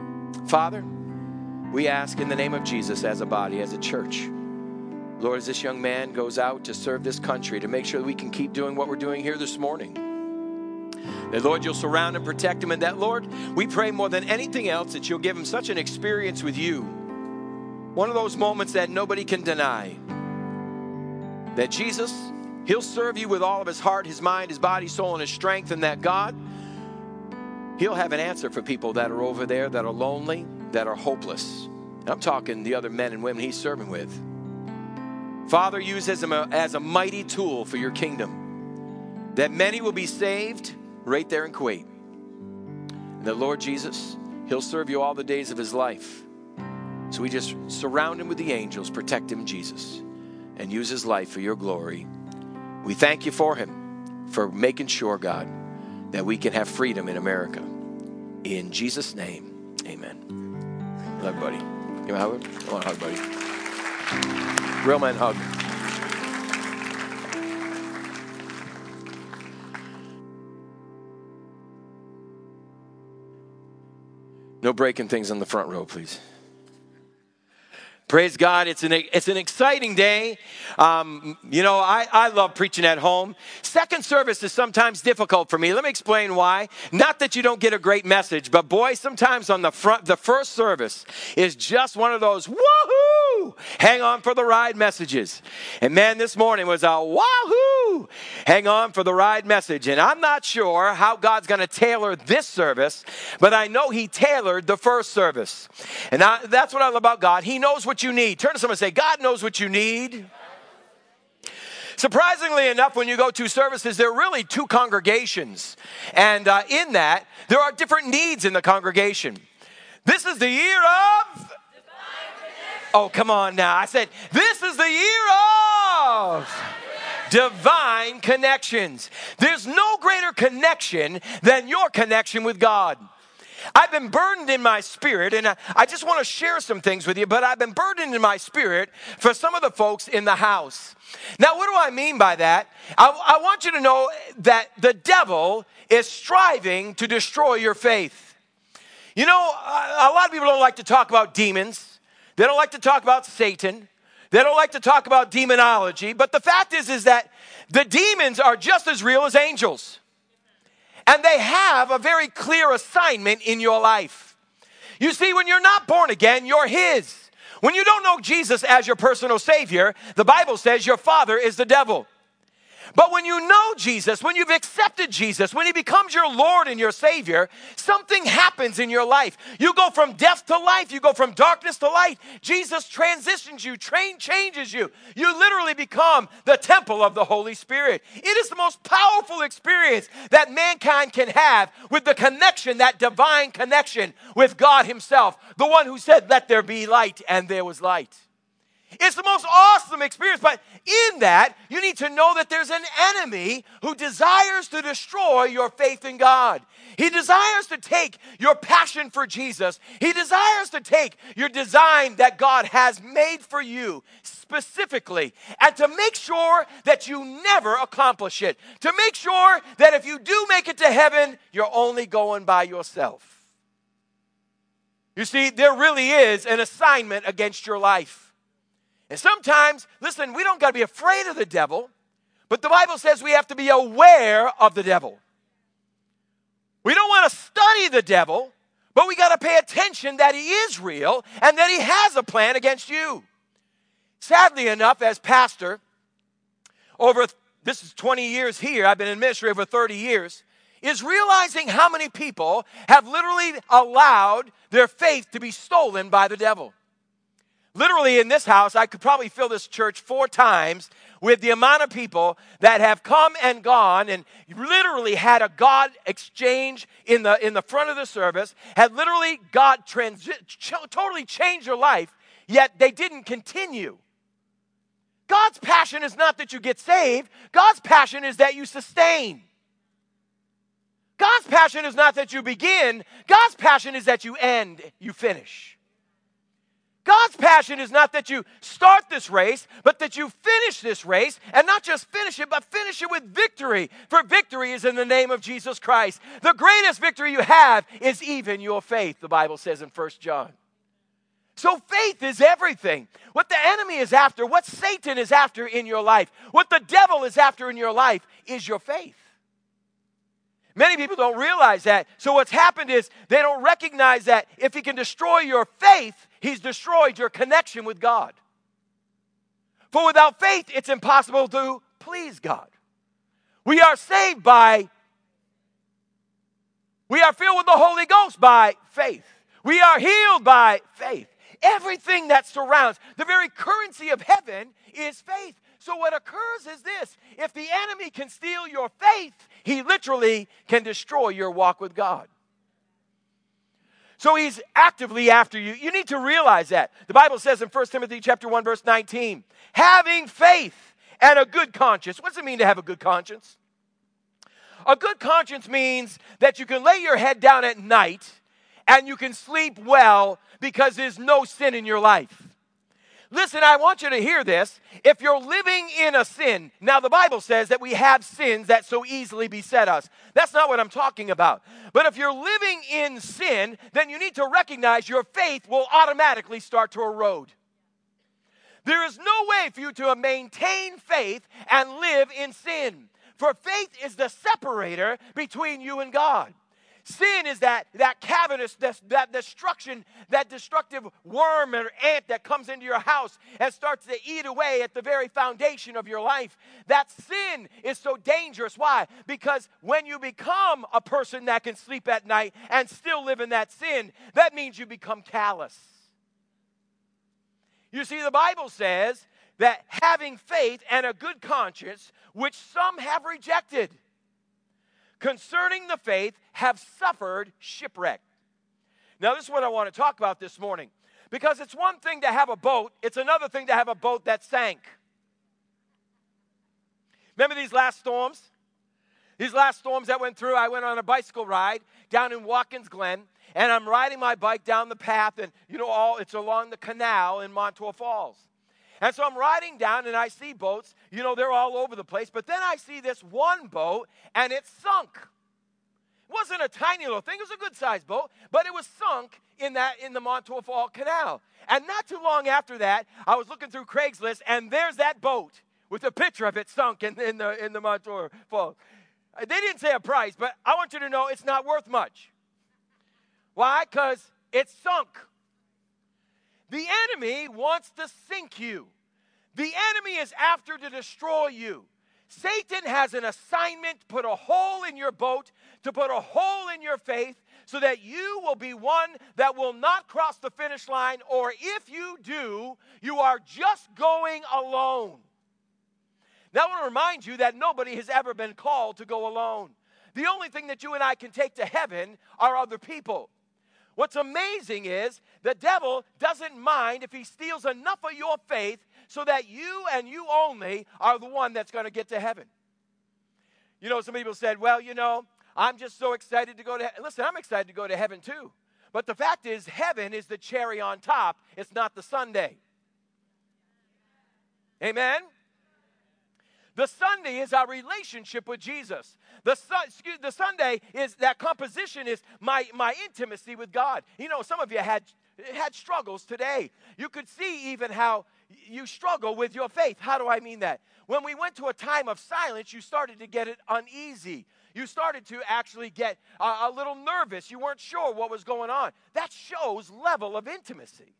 Father, we ask in the name of Jesus as a body, as a church, Lord, as this young man goes out to serve this country, to make sure that we can keep doing what we're doing here this morning, that, Lord, you'll surround and protect him, and that, Lord, we pray more than anything else that you'll give him such an experience with you, one of those moments that nobody can deny, that Jesus, he'll serve you with all of his heart, his mind, his body, soul, and his strength, and that, God, he'll have an answer for people that are over there, that are lonely, that are hopeless. And I'm talking the other men and women he's serving with. Father, use him as a mighty tool for your kingdom, that many will be saved right there in Kuwait. And the Lord Jesus, he'll serve you all the days of his life. So we just surround him with the angels, protect him, Jesus, and use his life for your glory. We thank you for him, for making sure, God, that we can have freedom in America. In Jesus' name, amen. Hug, buddy. Give me a hug. I want a hug, buddy. Real man hug. No breaking things on the front row, please. Praise God. It's an exciting day. I love preaching at home. Second service is sometimes difficult for me. Let me explain why. Not that you don't get a great message, but boy, sometimes on the first service is just one of those woohoo, hang on for the ride messages. And man, this morning was a wahoo, hang on for the ride message. And I'm not sure how God's going to tailor this service, but I know he tailored the first service. And that's what I love about God. He knows what you need. Turn to someone and say, God knows what you need. Surprisingly enough, when you go to services, there are really two congregations. And in that, there are different needs in the congregation. This is the year of... Oh, come on now. I said, this is the year of... divine connections. There's no greater connection than your connection with God. I've been burdened in my spirit, and I just want to share some things with you, but I've been burdened in my spirit for some of the folks in the house. Now, what do I mean by that? I want you to know that the devil is striving to destroy your faith. You know, a lot of people don't like to talk about demons. They don't like to talk about Satan. They don't like to talk about demonology. But the fact is that the demons are just as real as angels. And they have a very clear assignment in your life. You see, when you're not born again, you're his. When you don't know Jesus as your personal Savior, the Bible says your father is the devil. But when you know Jesus, when you've accepted Jesus, when he becomes your Lord and your Savior, something happens in your life. You go from death to life. You go from darkness to light. Jesus transitions you, changes you. You literally become the temple of the Holy Spirit. It is the most powerful experience that mankind can have with the connection, that divine connection with God himself, the one who said, let there be light, and there was light. It's the most awesome experience, but in that, you need to know that there's an enemy who desires to destroy your faith in God. He desires to take your passion for Jesus. He desires to take your design that God has made for you specifically, and to make sure that you never accomplish it. To make sure that if you do make it to heaven, you're only going by yourself. You see, there really is an assignment against your life. And sometimes, listen, we don't got to be afraid of the devil, but the Bible says we have to be aware of the devil. We don't want to study the devil, but we got to pay attention that he is real and that he has a plan against you. Sadly enough, as pastor, this is 20 years here, I've been in ministry over 30 years, is realizing how many people have literally allowed their faith to be stolen by the devil. Literally in this house, I could probably fill this church 4 times with the amount of people that have come and gone and literally had a God exchange in the front of the service, had literally God totally changed their life, yet they didn't continue. God's passion is not that you get saved. God's passion is that you sustain. God's passion is not that you begin. God's passion is that you end, you finish. God's passion is not that you start this race, but that you finish this race, and not just finish it, but finish it with victory. For victory is in the name of Jesus Christ. The greatest victory you have is even your faith, the Bible says in 1 John. So faith is everything. What the enemy is after, what Satan is after in your life, what the devil is after in your life is your faith. Many people don't realize that. So what's happened is they don't recognize that if he can destroy your faith, he's destroyed your connection with God. For without faith, it's impossible to please God. We are saved we are filled with the Holy Ghost by faith. We are healed by faith. Everything that surrounds, the very currency of heaven is faith. So what occurs is this: if the enemy can steal your faith, he literally can destroy your walk with God. So he's actively after you. You need to realize that. The Bible says in 1 Timothy chapter 1, verse 19, having faith and a good conscience. What does it mean to have a good conscience? A good conscience means that you can lay your head down at night and you can sleep well because there's no sin in your life. Listen, I want you to hear this. If you're living in a sin, now the Bible says that we have sins that so easily beset us. That's not what I'm talking about. But if you're living in sin, then you need to recognize your faith will automatically start to erode. There is no way for you to maintain faith and live in sin. For faith is the separator between you and God. Sin is that cavernous, that destruction, that destructive worm or ant that comes into your house and starts to eat away at the very foundation of your life. That sin is so dangerous. Why? Because when you become a person that can sleep at night and still live in that sin, that means you become callous. You see, the Bible says that having faith and a good conscience, which some have rejected, concerning the faith, have suffered shipwreck. Now, this is what I want to talk about this morning. Because it's one thing to have a boat, it's another thing to have a boat that sank. Remember these last storms? These last storms that went through, I went on a bicycle ride down in Watkins Glen, and I'm riding my bike down the path, and it's along the canal in Montour Falls. And so I'm riding down and I see boats, they're all over the place. But then I see this one boat and it's sunk. It wasn't a tiny little thing, it was a good sized boat, but it was sunk in the Montour Falls Canal. And not too long after that, I was looking through Craigslist and there's that boat with a picture of it sunk in the Montour Falls. They didn't say a price, but I want you to know it's not worth much. Why? Because it's sunk. The enemy wants to sink you. The enemy is after to destroy you. Satan has an assignment to put a hole in your boat, to put a hole in your faith, so that you will be one that will not cross the finish line, or if you do, you are just going alone. Now I want to remind you that nobody has ever been called to go alone. The only thing that you and I can take to heaven are other people. What's amazing is the devil doesn't mind if he steals enough of your faith so that you and you only are the one that's going to get to heaven. Some people said, well, I'm just so excited to go to heaven. Listen, I'm excited to go to heaven too. But the fact is, heaven is the cherry on top. It's not the sundae. Amen? The sundae is our relationship with Jesus. The sundae is that composition is my intimacy with God. Some of you had struggles today. You could see even how you struggle with your faith. How do I mean that? When we went to a time of silence, you started to get it uneasy. You started to actually get a little nervous. You weren't sure what was going on. That shows level of intimacy.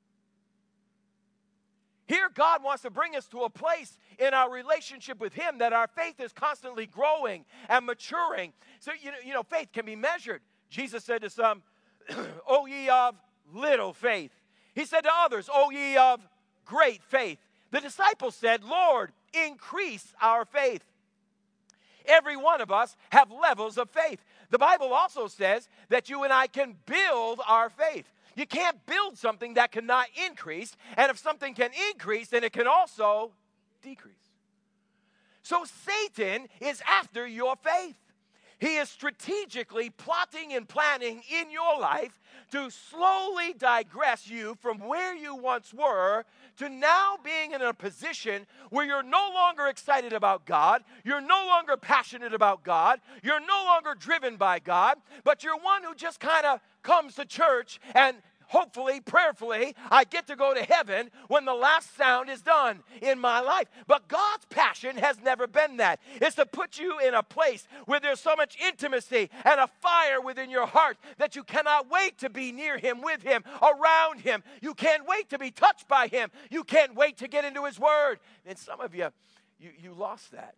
Here, God wants to bring us to a place in our relationship with Him that our faith is constantly growing and maturing. So, faith can be measured. Jesus said to some, O ye of little faith. He said to others, O ye of great faith. The disciples said, Lord, increase our faith. Every one of us have levels of faith. The Bible also says that you and I can build our faith. You can't build something that cannot increase. And if something can increase, then it can also decrease. So Satan is after your faith. He is strategically plotting and planning in your life to slowly digress you from where you once were to now being in a position where you're no longer excited about God, you're no longer passionate about God, you're no longer driven by God, but you're one who just kind of comes to church and hopefully, prayerfully, I get to go to heaven when the last sound is done in my life. But God's passion has never been that. It's to put you in a place where there's so much intimacy and a fire within your heart that you cannot wait to be near Him, with Him, around Him. You can't wait to be touched by Him. You can't wait to get into His Word. And some of you lost that.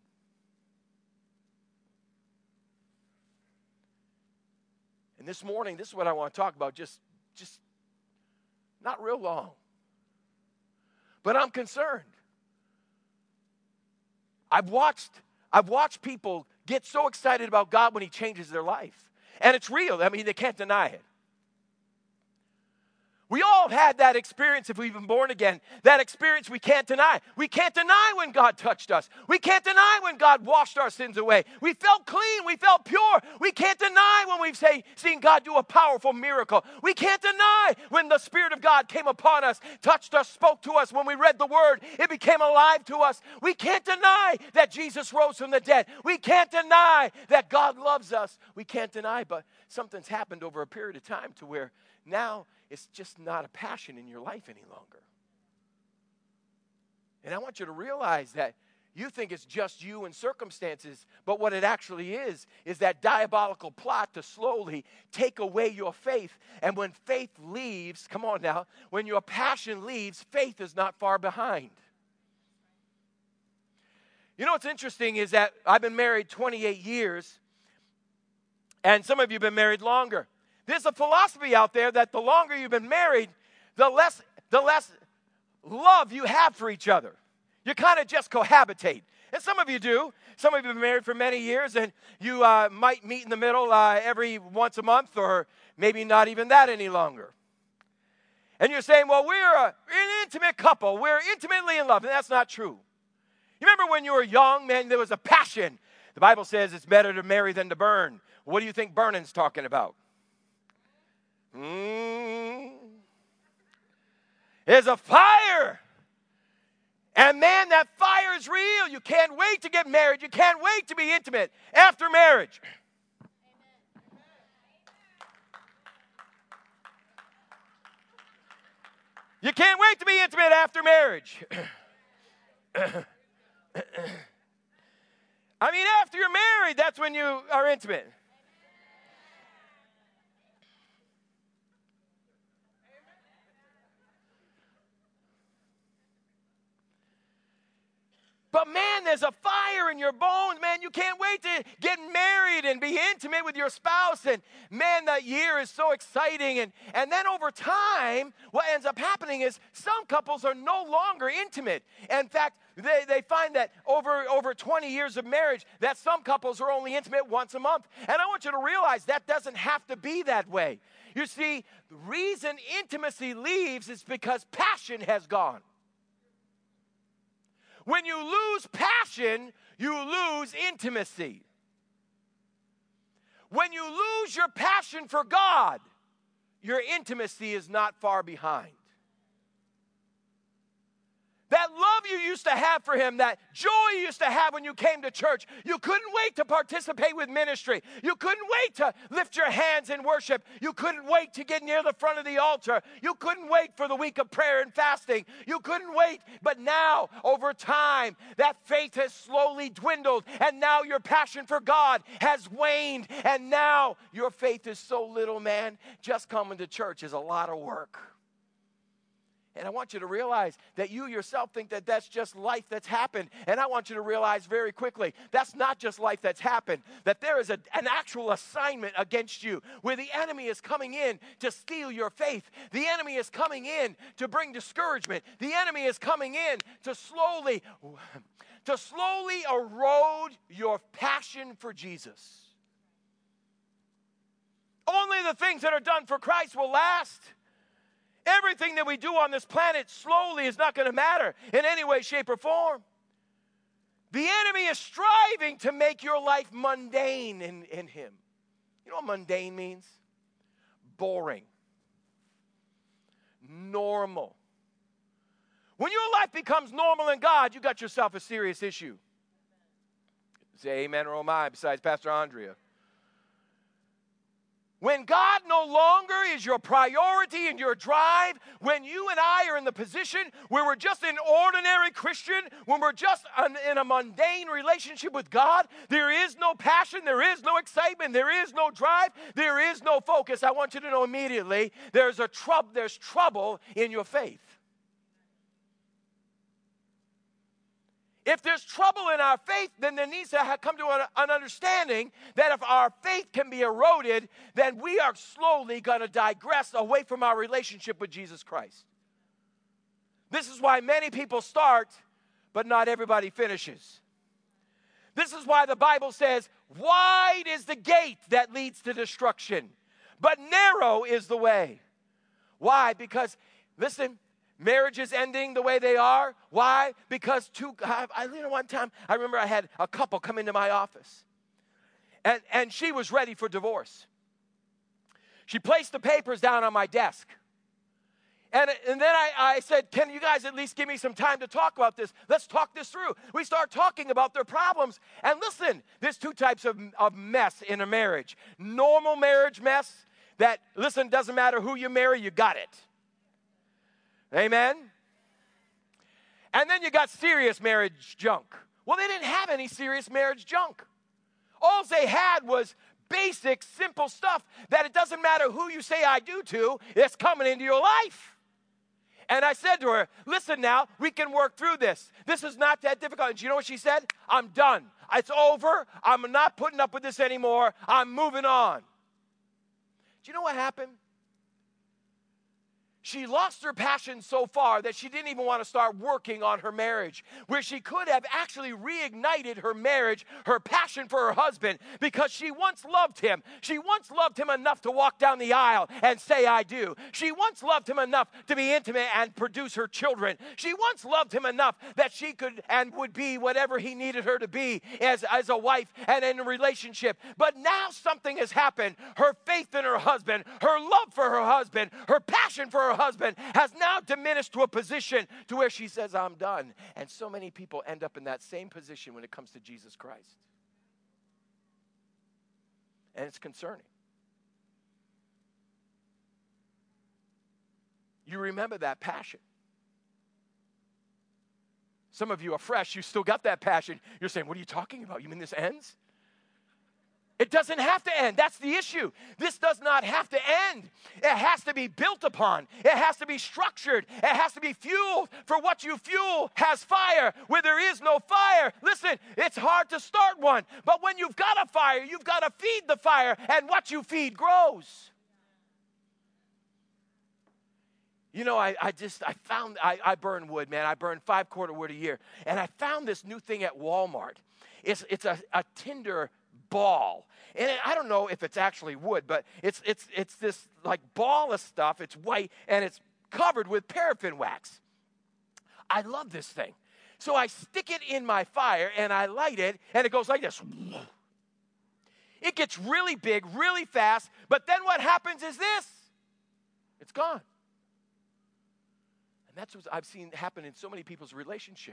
And this morning, this is what I want to talk about, just not real long. But I'm concerned. I've watched people get so excited about God when He changes their life. And it's real. I mean, they can't deny it. We all have had that experience if we've been born again. That experience we can't deny. We can't deny when God touched us. We can't deny when God washed our sins away. We felt clean. We felt pure. We can't deny when we've seen God do a powerful miracle. We can't deny when the Spirit of God came upon us, touched us, spoke to us. When we read the Word, it became alive to us. We can't deny that Jesus rose from the dead. We can't deny that God loves us. We can't deny, but something's happened over a period of time to where now it's just not a passion in your life any longer. And I want you to realize that you think it's just you and circumstances, but what it actually is that diabolical plot to slowly take away your faith. And when faith leaves, come on now, when your passion leaves, faith is not far behind. You know what's interesting is that I've been married 28 years, and some of you have been married longer. There's a philosophy out there that the longer you've been married, the less love you have for each other. You kind of just cohabitate. And some of you do. Some of you have been married for many years, and you might meet in the middle every once a month, or maybe not even that any longer. And you're saying, well, we're an intimate couple. We're intimately in love. And that's not true. You remember when you were young, man, there was a passion. The Bible says it's better to marry than to burn. What do you think burning's talking about? There's a fire. And man, that fire is real. You can't wait to get married. You can't wait to be intimate after marriage. You can't wait to be intimate after marriage. I mean, after you're married, that's when you are intimate. But man, there's a fire in your bones, man. You can't wait to get married and be intimate with your spouse. And man, that year is so exciting. And then over time, what ends up happening is some couples are no longer intimate. In fact, they find that over 20 years of marriage, that some couples are only intimate once a month. And I want you to realize that doesn't have to be that way. You see, the reason intimacy leaves is because passion has gone. When you lose passion, you lose intimacy. When you lose your passion for God, your intimacy is not far behind. That love you used to have for Him, that joy you used to have when you came to church, you couldn't wait to participate with ministry. You couldn't wait to lift your hands in worship. You couldn't wait to get near the front of the altar. You couldn't wait for the week of prayer and fasting. You couldn't wait. But now, over time, that faith has slowly dwindled, and now your passion for God has waned, and now your faith is so little, man. Just coming to church is a lot of work. And I want you to realize that you yourself think that that's just life that's happened. And I want you to realize very quickly, that's not just life that's happened. That there is an actual assignment against you where the enemy is coming in to steal your faith. The enemy is coming in to bring discouragement. The enemy is coming in to slowly erode your passion for Jesus. Only the things that are done for Christ will last. Everything that we do on this planet slowly is not going to matter in any way, shape, or form. The enemy is striving to make your life mundane in him. You know what mundane means? Boring. Normal. When your life becomes normal in God, you got yourself a serious issue. Say amen or oh my, besides Pastor Andrea. When God no longer is your priority and your drive, when you and I are in the position where we're just an ordinary Christian, when we're just in a mundane relationship with God, there is no passion, there is no excitement, there is no drive, there is no focus. I want you to know immediately there's trouble in your faith. If there's trouble in our faith, then there needs to come to an understanding that if our faith can be eroded, then we are slowly going to digress away from our relationship with Jesus Christ. This is why many people start, but not everybody finishes. This is why the Bible says, wide is the gate that leads to destruction, but narrow is the way. Why? Because, listen, marriages ending the way they are. Why? Because one time, I remember I had a couple come into my office. And she was ready for divorce. She placed the papers down on my desk. And then I said, can you guys at least give me some time to talk about this? Let's talk this through. We start talking about their problems. And listen, there's two types of mess in a marriage. Normal marriage mess that, listen, doesn't matter who you marry, you got it. Amen? And then you got serious marriage junk. Well, they didn't have any serious marriage junk. All they had was basic, simple stuff that it doesn't matter who you say I do to, it's coming into your life. And I said to her, listen now, we can work through this. This is not that difficult. And do you know what she said? I'm done. It's over. I'm not putting up with this anymore. I'm moving on. Do you know what happened? She lost her passion so far that she didn't even want to start working on her marriage, where she could have actually reignited her marriage, her passion for her husband, because she once loved him. She once loved him enough to walk down the aisle and say, I do. She once loved him enough to be intimate and produce her children. She once loved him enough that she could and would be whatever he needed her to be as a wife and in a relationship. But now something has happened. Her faith in her husband, her love for her husband, her passion for her husband has now diminished to a position to where she says, I'm done. And so many people end up in that same position when it comes to Jesus Christ. And it's concerning. You remember that passion. Some of you are fresh. You still got that passion. You're saying, what are you talking about? You mean this ends? It doesn't have to end. That's the issue. This does not have to end. It has to be built upon. It has to be structured. It has to be fueled. For what you fuel has fire. Where there is no fire, listen, it's hard to start one. But when you've got a fire, you've got to feed the fire. And what you feed grows. You know, I burn wood, man. I burn 5-quarter wood a year. And I found this new thing at Walmart. It's a tinder ball. And I don't know if it's actually wood, but it's this like ball of stuff. It's white and it's covered with paraffin wax. I love this thing. So I stick it in my fire and I light it and it goes like this. It gets really big, really fast, but then what happens is this. It's gone. And that's what I've seen happen in so many people's relationship.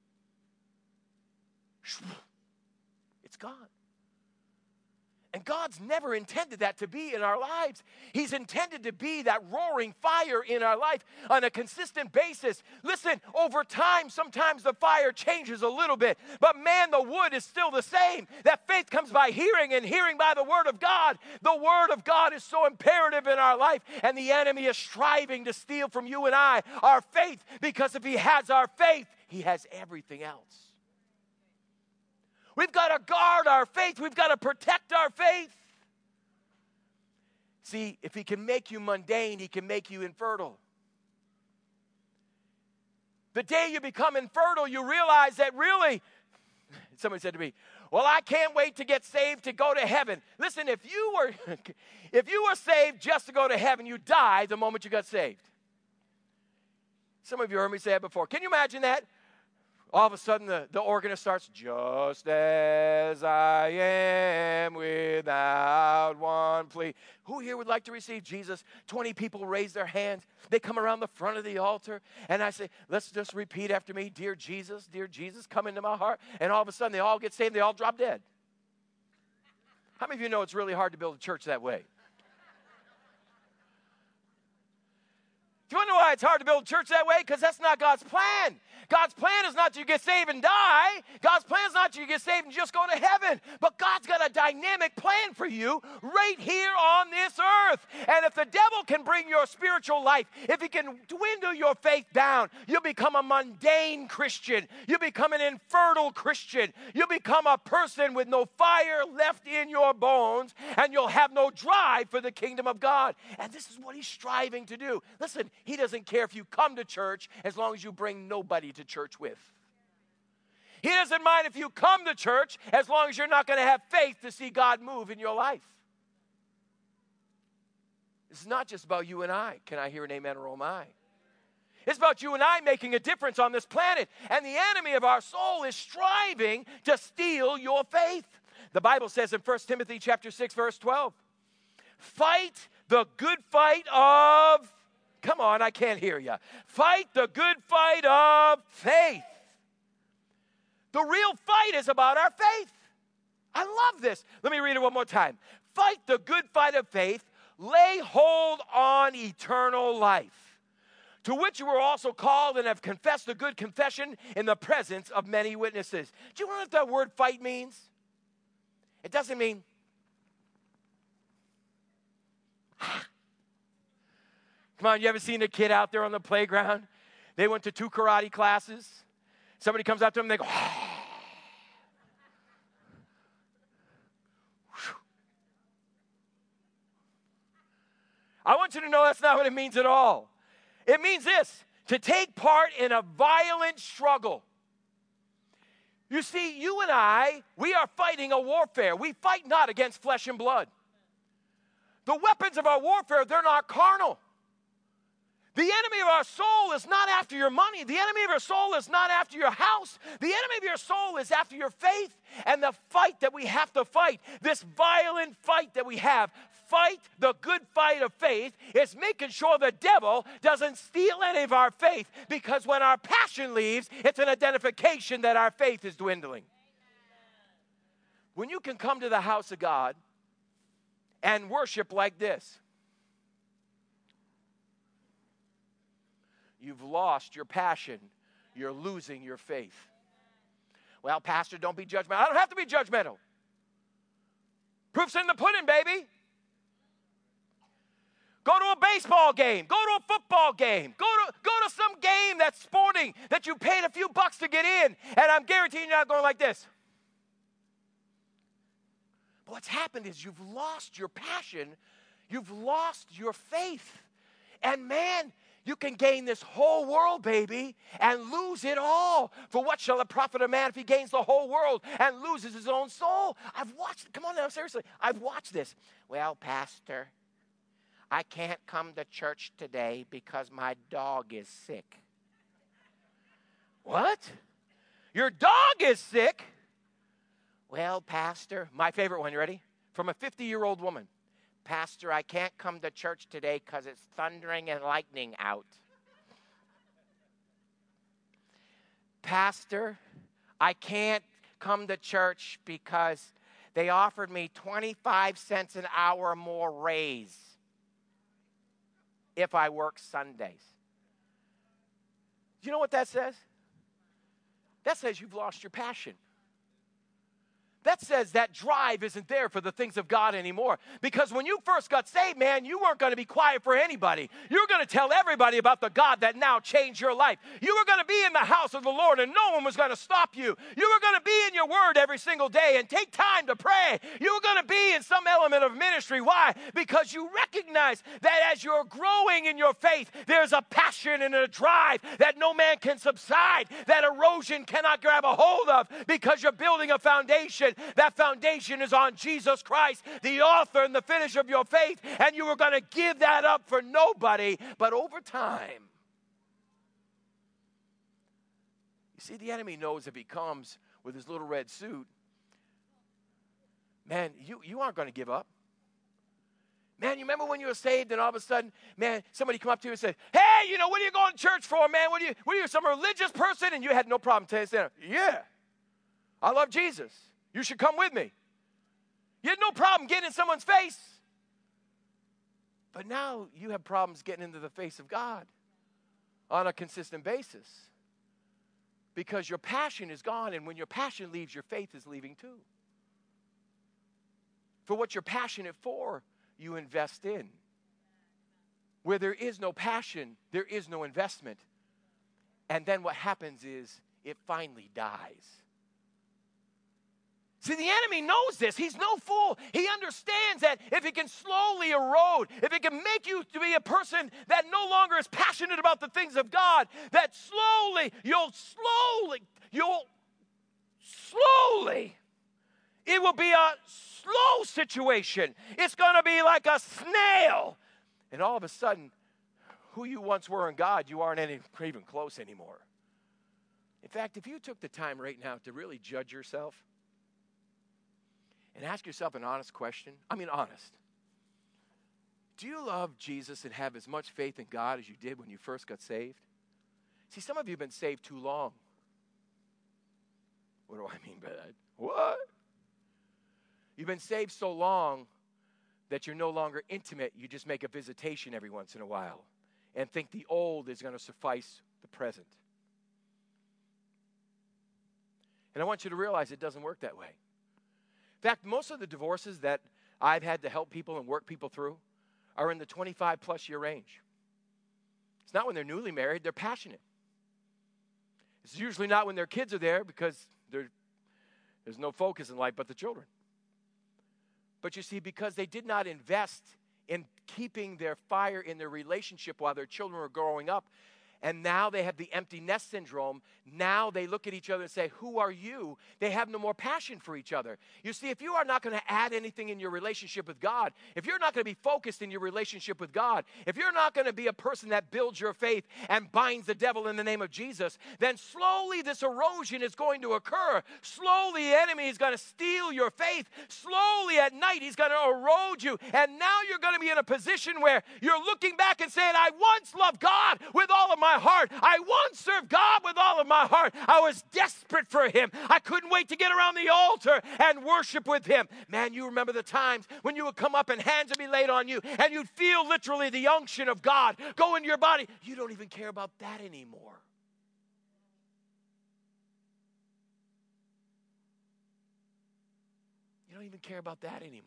It's gone. And God's never intended that to be in our lives. He's intended to be that roaring fire in our life on a consistent basis. Listen, over time, sometimes the fire changes a little bit. But man, the wood is still the same. That faith comes by hearing and hearing by the Word of God. The Word of God is so imperative in our life. And the enemy is striving to steal from you and I our faith. Because if he has our faith, he has everything else. We've got to guard our faith. We've got to protect our faith. See, if he can make you mundane, he can make you infertile. The day you become infertile, you realize that really, somebody said to me, well, I can't wait to get saved to go to heaven. Listen, if you were saved just to go to heaven, you die the moment you got saved. Some of you heard me say that before. Can you imagine that? All of a sudden, the organist starts, just as I am without one plea. Who here would like to receive Jesus? 20 people raise their hands. They come around the front of the altar, and I say, let's just repeat after me, dear Jesus, come into my heart. And all of a sudden, they all get saved. They all drop dead. How many of you know it's really hard to build a church that way? Do you want to know why it's hard to build a church that way? Because that's not God's plan. God's plan is not to get saved and die. God's plan is not to get saved and just go to heaven. But God's got a dynamic plan for you right here on this earth. And if the devil can bring your spiritual life, if he can dwindle your faith down, you'll become a mundane Christian. You'll become an infertile Christian. You'll become a person with no fire left in your bones, and you'll have no drive for the kingdom of God. And this is what he's striving to do. Listen, he doesn't care if you come to church as long as you bring nobody to church with. He doesn't mind if you come to church as long as you're not going to have faith to see God move in your life. It's not just about you and I. Can I hear an amen or oh my? It's about you and I making a difference on this planet. And the enemy of our soul is striving to steal your faith. The Bible says in 1 Timothy chapter 6, verse 12, fight the good fight of... Come on, I can't hear you. Fight the good fight of faith. The real fight is about our faith. I love this. Let me read it one more time. Fight the good fight of faith. Lay hold on eternal life, to which you were also called and have confessed the good confession in the presence of many witnesses. Do you know what that word fight means? It doesn't mean... Come on, you ever seen a kid out there on the playground? They went to 2 karate classes. Somebody comes up to them and they go, I want you to know that's not what it means at all. It means this, to take part in a violent struggle. You see, you and I, we are fighting a warfare. We fight not against flesh and blood. The weapons of our warfare, they're not carnal. The enemy of our soul is not after your money. The enemy of your soul is not after your house. The enemy of your soul is after your faith. And the fight that we have to fight, this violent fight that we have, fight the good fight of faith, is making sure the devil doesn't steal any of our faith. Because when our passion leaves, it's an identification that our faith is dwindling. When you can come to the house of God and worship like this, you've lost your passion. You're losing your faith. Well, Pastor, don't be judgmental. I don't have to be judgmental. Proof's in the pudding, baby. Go to a baseball game. Go to a football game. Go to some game that's sporting that you paid a few bucks to get in. And I'm guaranteeing you're not going like this. But what's happened is you've lost your passion. You've lost your faith. And man, you can gain this whole world, baby, and lose it all. For what shall it profit a man if he gains the whole world and loses his own soul? I've watched, come on now, seriously. I've watched this. Well, Pastor, I can't come to church today because my dog is sick. What? Your dog is sick? Well, Pastor, my favorite one, you ready? From a 50-year-old woman. Pastor, I can't come to church today because it's thundering and lightning out. Pastor, I can't come to church because they offered me 25 cents an hour more raise if I work Sundays. Do you know what that says? That says you've lost your passion. That says that drive isn't there for the things of God anymore. Because when you first got saved, man, you weren't going to be quiet for anybody. You were going to tell everybody about the God that now changed your life. You were going to be in the house of the Lord and no one was going to stop you. You were going to be in your word every single day and take time to pray. You were going to be in some element of ministry. Why? Because you recognize that as you're growing in your faith, there's a passion and a drive that no man can subside, that erosion cannot grab a hold of, because you're building a foundation. That foundation is on Jesus Christ, the author and the finisher of your faith, and you were going to give that up for nobody. But over time, you See, the enemy knows if he comes with his little red suit, man, you aren't going to give up. Man, you remember when you were saved and all of a sudden, man, somebody come up to you and say, hey, you know, what are you going to church for, man? What are you, some religious person? And you had no problem saying, yeah, I love Jesus. You should come with me. You had no problem getting in someone's face. But now you have problems getting into the face of God on a consistent basis because your passion is gone, and when your passion leaves, your faith is leaving too. For what you're passionate for, you invest in. Where there is no passion, there is no investment. And then what happens is it finally dies. See, the enemy knows this. He's no fool. He understands that if it can slowly erode, if it can make you to be a person that no longer is passionate about the things of God, that you'll slowly, it will be a slow situation. It's going to be like a snail. And all of a sudden, who you once were in God, you aren't even close anymore. In fact, if you took the time right now to really judge yourself and ask yourself an honest question, honest. Do you love Jesus and have as much faith in God as you did when you first got saved? See, some of you have been saved too long. What do I mean by that? What? You've been saved so long that you're no longer intimate. You just make a visitation every once in a while and think the old is going to suffice the present. And I want you to realize it doesn't work that way. In fact, most of the divorces that I've had to help people and work people through are in the 25-plus year range. It's not when they're newly married, they're passionate. It's usually not when their kids are there because there's no focus in life but the children. But you see, because they did not invest in keeping their fire in their relationship while their children were growing up, and now they have the empty nest syndrome. Now they look at each other and say, who are you? They have no more passion for each other. You see, if you are not going to add anything in your relationship with God, if you're not going to be focused in your relationship with God, if you're not going to be a person that builds your faith and binds the devil in the name of Jesus, then slowly this erosion is going to occur. Slowly the enemy is going to steal your faith. Slowly at night he's going to erode you. And now you're going to be in a position where you're looking back and saying, I once loved God with all of my heart. I once served God with all of my heart. I was desperate for him. I couldn't wait to get around the altar and worship with him. Man, you remember the times when you would come up and hands would be laid on you and you'd feel literally the unction of God go into your body. You don't even care about that anymore. You don't even care about that anymore.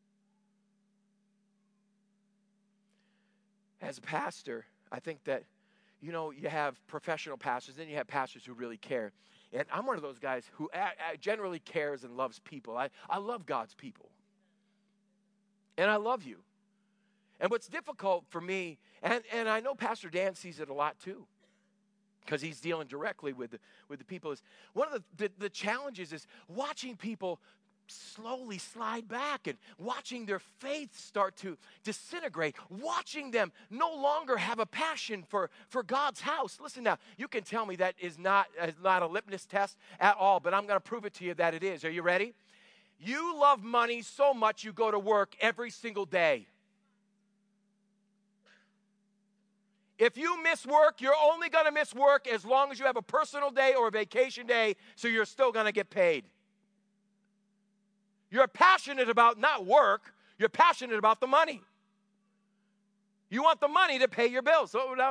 As a pastor, I think that you have professional pastors, then you have pastors who really care. And I'm one of those guys who generally cares and loves people. I love God's people. And I love you. And what's difficult for me, and I know Pastor Dan sees it a lot too, because he's dealing directly with the people, is one of the challenges is watching people slowly slide back and watching their faith start to disintegrate, watching them no longer have a passion for God's house. Listen now, you can tell me that is not a litmus test at all, but I'm going to prove it to you that it is. Are you ready? You love money so much you go to work every single day. If you miss work, you're only going to miss work as long as you have a personal day or a vacation day, so you're still going to get paid. You're passionate about not work. You're passionate about the money. You want the money to pay your bills. So now,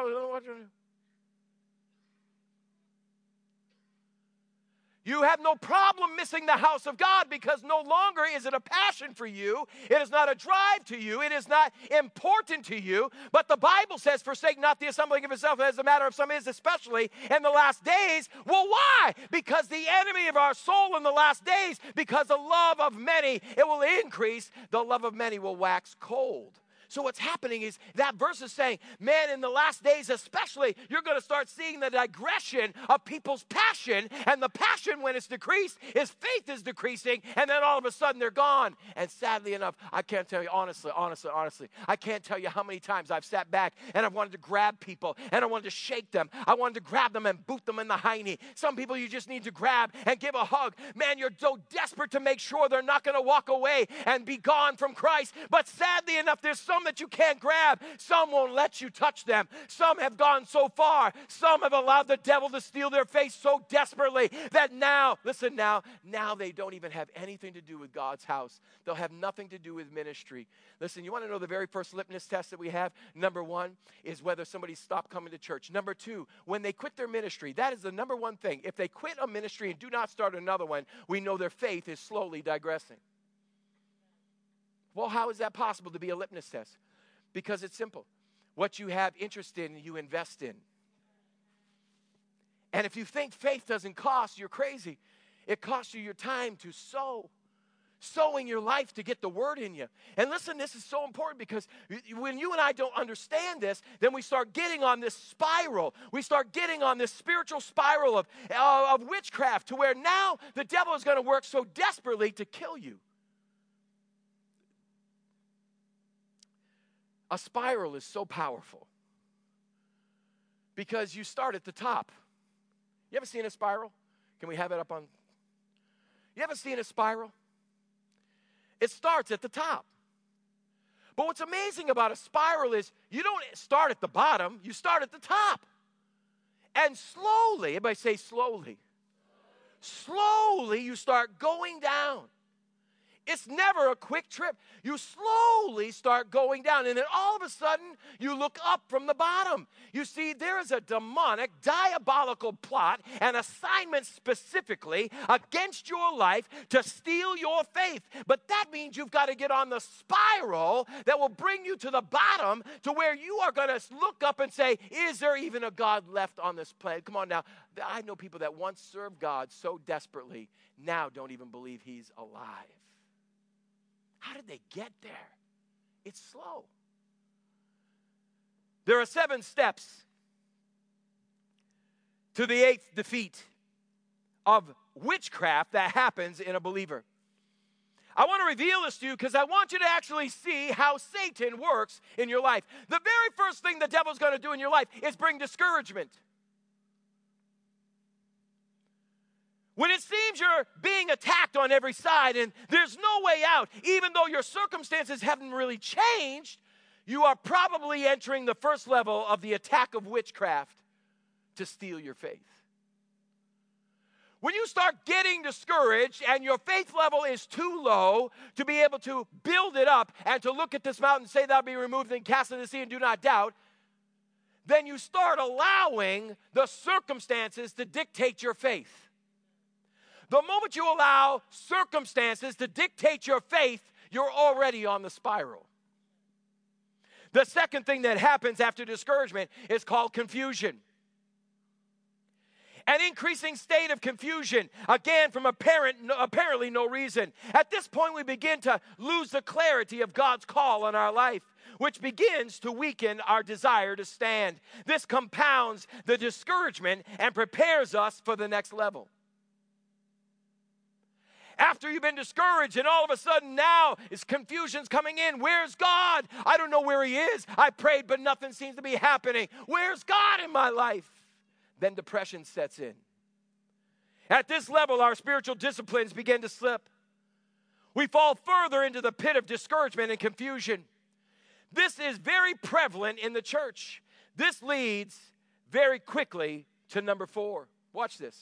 you have no problem missing the house of God because no longer is it a passion for you. It is not a drive to you. It is not important to you. But the Bible says, forsake not the assembling of itself, as a matter of some is, especially in the last days. Well, why? Because the enemy of our soul in the last days, because the love of many, it will increase. The love of many will wax cold. So what's happening is that verse is saying, man, in the last days especially, you're going to start seeing the digression of people's passion. And the passion, when it's decreased, is faith is decreasing. And then all of a sudden they're gone. And sadly enough, I can't tell you honestly, I can't tell you how many times I've sat back and I've wanted to grab people and I wanted to shake them. I wanted to grab them and boot them in the hiney. Some people you just need to grab and give a hug. Man, you're so desperate to make sure they're not going to walk away and be gone from Christ. But sadly enough, there's some that you can't grab. Some won't let you touch them. Some have gone so far. Some have allowed the devil to steal their faith so desperately that now, listen now they don't even have anything to do with God's house. They'll have nothing to do with ministry. Listen, you want to know the very first litmus test that we have? Number one is whether somebody stopped coming to church. Number two, when they quit their ministry, that is the number one thing. If they quit a ministry and do not start another one, we know their faith is slowly digressing. Well, how is that possible to be a litmus test? Because it's simple. What you have interest in, you invest in. And if you think faith doesn't cost, you're crazy. It costs you your time to sow. Sowing your life to get the word in you. And listen, this is so important because when you and I don't understand this, then we start getting on this spiral. We start getting on this spiritual spiral of witchcraft to where now the devil is going to work so desperately to kill you. A spiral is so powerful because you start at the top. You ever seen a spiral? Can we have it up on? You ever seen a spiral? It starts at the top. But what's amazing about a spiral is you don't start at the bottom, you start at the top. And slowly, everybody say slowly. Slowly you start going down. It's never a quick trip. You slowly start going down, and then all of a sudden, you look up from the bottom. You see, there is a demonic, diabolical plot and assignment specifically against your life to steal your faith. But that means you've got to get on the spiral that will bring you to the bottom to where you are going to look up and say, is there even a God left on this planet? Come on now. I know people that once served God so desperately, now don't even believe he's alive. How did they get there? It's slow. There are 7 steps to the 8th defeat of witchcraft that happens in a believer. I want to reveal this to you because I want you to actually see how Satan works in your life. The very first thing the devil's going to do in your life is bring discouragement. When it seems you're being attacked on every side and there's no way out, even though your circumstances haven't really changed, you are probably entering the first level of the attack of witchcraft to steal your faith. When you start getting discouraged and your faith level is too low to be able to build it up and to look at this mountain and say that'll be removed and cast into the sea and do not doubt, then you start allowing the circumstances to dictate your faith. The moment you allow circumstances to dictate your faith, you're already on the spiral. The second thing that happens after discouragement is called confusion. An increasing state of confusion, again, from apparently no reason. At this point, we begin to lose the clarity of God's call on our life, which begins to weaken our desire to stand. This compounds the discouragement and prepares us for the next level. After you've been discouraged and all of a sudden now confusion's coming in. Where's God? I don't know where he is. I prayed, but nothing seems to be happening. Where's God in my life? Then depression sets in. At this level, our spiritual disciplines begin to slip. We fall further into the pit of discouragement and confusion. This is very prevalent in the church. This leads very quickly to number 4. Watch this.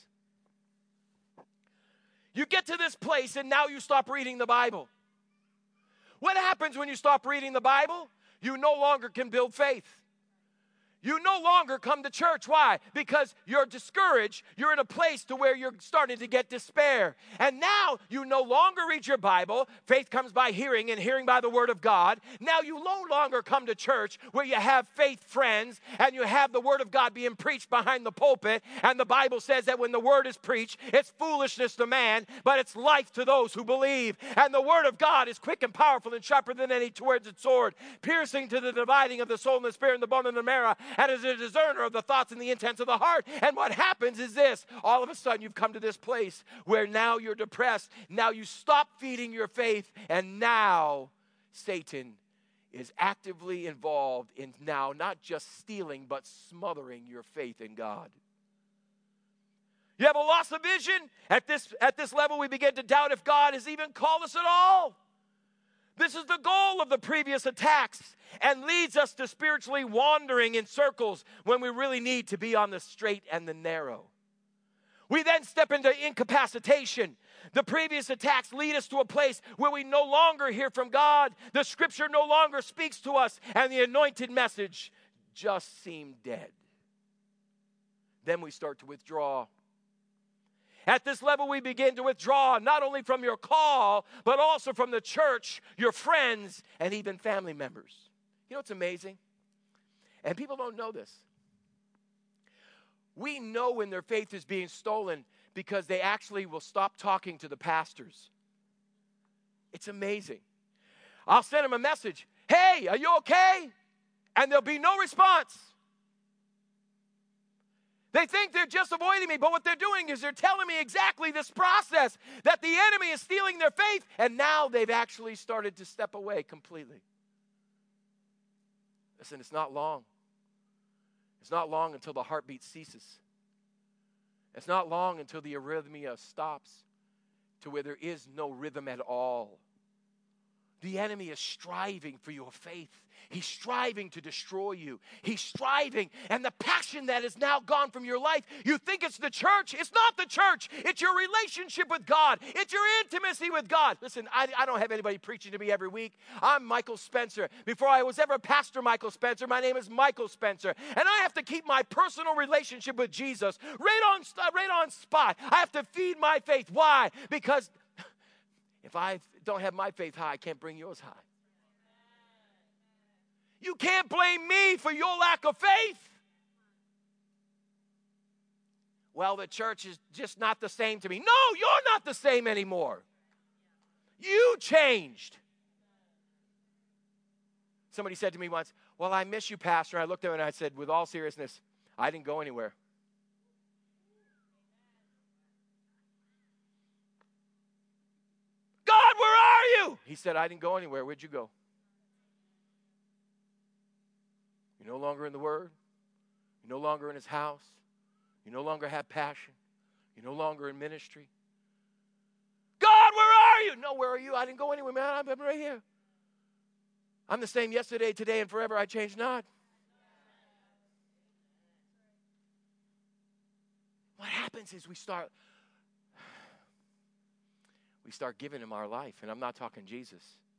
You get to this place and now you stop reading the Bible. What happens when you stop reading the Bible? You no longer can build faith. You no longer come to church. Why? Because you're discouraged. You're in a place to where you're starting to get despair. And now you no longer read your Bible. Faith comes by hearing, and hearing by the Word of God. Now you no longer come to church where you have faith friends and you have the Word of God being preached behind the pulpit. And the Bible says that when the Word is preached, it's foolishness to man, but it's life to those who believe. And the Word of God is quick and powerful and sharper than any two-edged sword, piercing to the dividing of the soul and the spirit and the bone and the marrow, and is a discerner of the thoughts and the intents of the heart. And what happens is this: all of a sudden you've come to this place where now you're depressed. Now you stop feeding your faith, and now Satan is actively involved in now not just stealing, but smothering your faith in God. You have a loss of vision. At this level, we begin to doubt if God has even called us at all. This is the goal of the previous attacks and leads us to spiritually wandering in circles when we really need to be on the straight and the narrow. We then step into incapacitation. The previous attacks lead us to a place where we no longer hear from God. The Scripture no longer speaks to us, and the anointed message just seemed dead. Then we start to withdraw. At this level, we begin to withdraw not only from your call, but also from the church, your friends, and even family members. You know what's amazing? And people don't know this. We know when their faith is being stolen because they actually will stop talking to the pastors. It's amazing. I'll send them a message. Hey, are you okay? And there'll be no response. They think they're just avoiding me, but what they're doing is they're telling me exactly this process, that the enemy is stealing their faith, and now they've actually started to step away completely. Listen, it's not long. It's not long until the heartbeat ceases. It's not long until the arrhythmia stops to where there is no rhythm at all. The enemy is striving for your faith. He's striving to destroy you. He's striving, and the passion that is now gone from your life, you think it's the church. It's not the church. It's your relationship with God. It's your intimacy with God. Listen, I don't have anybody preaching to me every week. I'm Michael Spencer. Before I was ever Pastor Michael Spencer, my name is Michael Spencer, and I have to keep my personal relationship with Jesus right on spot. I have to feed my faith. Why? Because if I don't have my faith high, I can't bring yours high. You can't blame me for your lack of faith. Well, the church is just not the same to me. No, you're not the same anymore. You changed. Somebody said to me once, well, I miss you, Pastor. And I looked at him and I said, with all seriousness, I didn't go anywhere. God, where are you? He said, I didn't go anywhere. Where'd you go? You're no longer in the Word. You're no longer in His house. You no longer have passion. You're no longer in ministry. God, where are you? No, where are you? I didn't go anywhere, man. I'm right here. I'm the same yesterday, today, and forever. I change not. What happens is we start giving Him our life, and I'm not talking Jesus.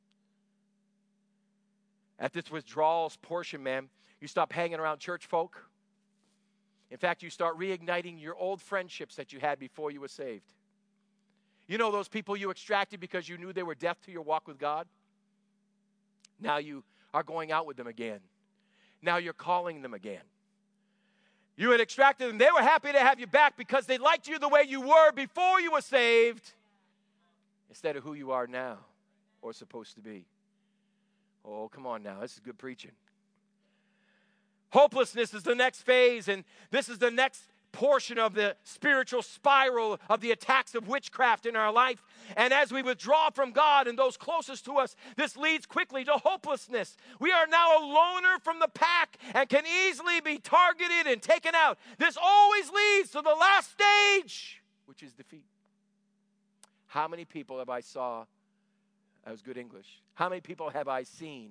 At this withdrawals portion, man, you stop hanging around church folk. In fact, you start reigniting your old friendships that you had before you were saved. You know those people you extracted because you knew they were deaf to your walk with God? Now you are going out with them again. Now you're calling them again. You had extracted them. They were happy to have you back because they liked you the way you were before you were saved instead of who you are now or supposed to be. Oh, come on now. This is good preaching. Hopelessness is the next phase, and this is the next portion of the spiritual spiral of the attacks of witchcraft in our life. And as we withdraw from God and those closest to us, this leads quickly to hopelessness. We are now a loner from the pack and can easily be targeted and taken out. This always leads to the last stage, which is defeat. How many people have I saw? That was good English. How many people have I seen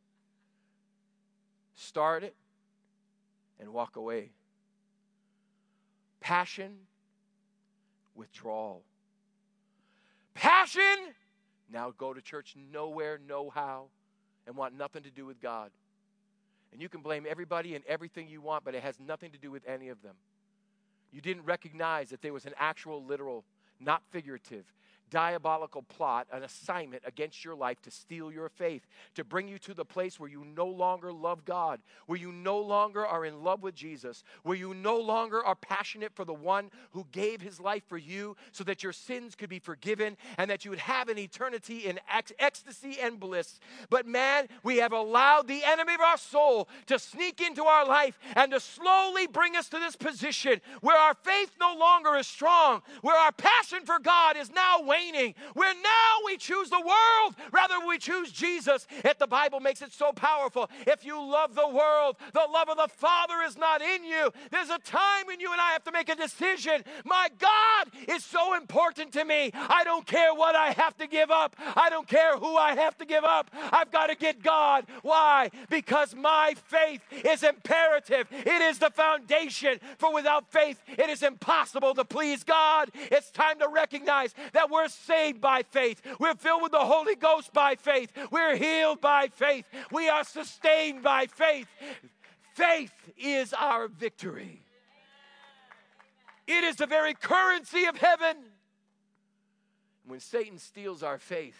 start it and walk away? Passion, withdrawal. Passion, now go to church nowhere, no how, and want nothing to do with God. And you can blame everybody and everything you want, but it has nothing to do with any of them. You didn't recognize that there was an actual, literal, not figurative, diabolical plot, an assignment against your life to steal your faith, to bring you to the place where you no longer love God, where you no longer are in love with Jesus, where you no longer are passionate for the one who gave his life for you so that your sins could be forgiven and that you would have an eternity in ecstasy and bliss. But man, we have allowed the enemy of our soul to sneak into our life and to slowly bring us to this position where our faith no longer is strong, where our passion for God is now waning, where now we choose the world rather than we choose Jesus. If the Bible makes it so powerful, if you love the world, the love of the Father is not in you. There's a time when you and I have to make a decision. My God is so important to me. I don't care what I have to give up. I don't care who I have to give up. I've got to get God. Why? Because my faith is imperative. It is the foundation. For without faith, it is impossible to please God. It's time to recognize that we're saved by faith. We're filled with the Holy Ghost by faith. We're healed by faith. We are sustained by faith. Faith is our victory. It is the very currency of heaven. When Satan steals our faith,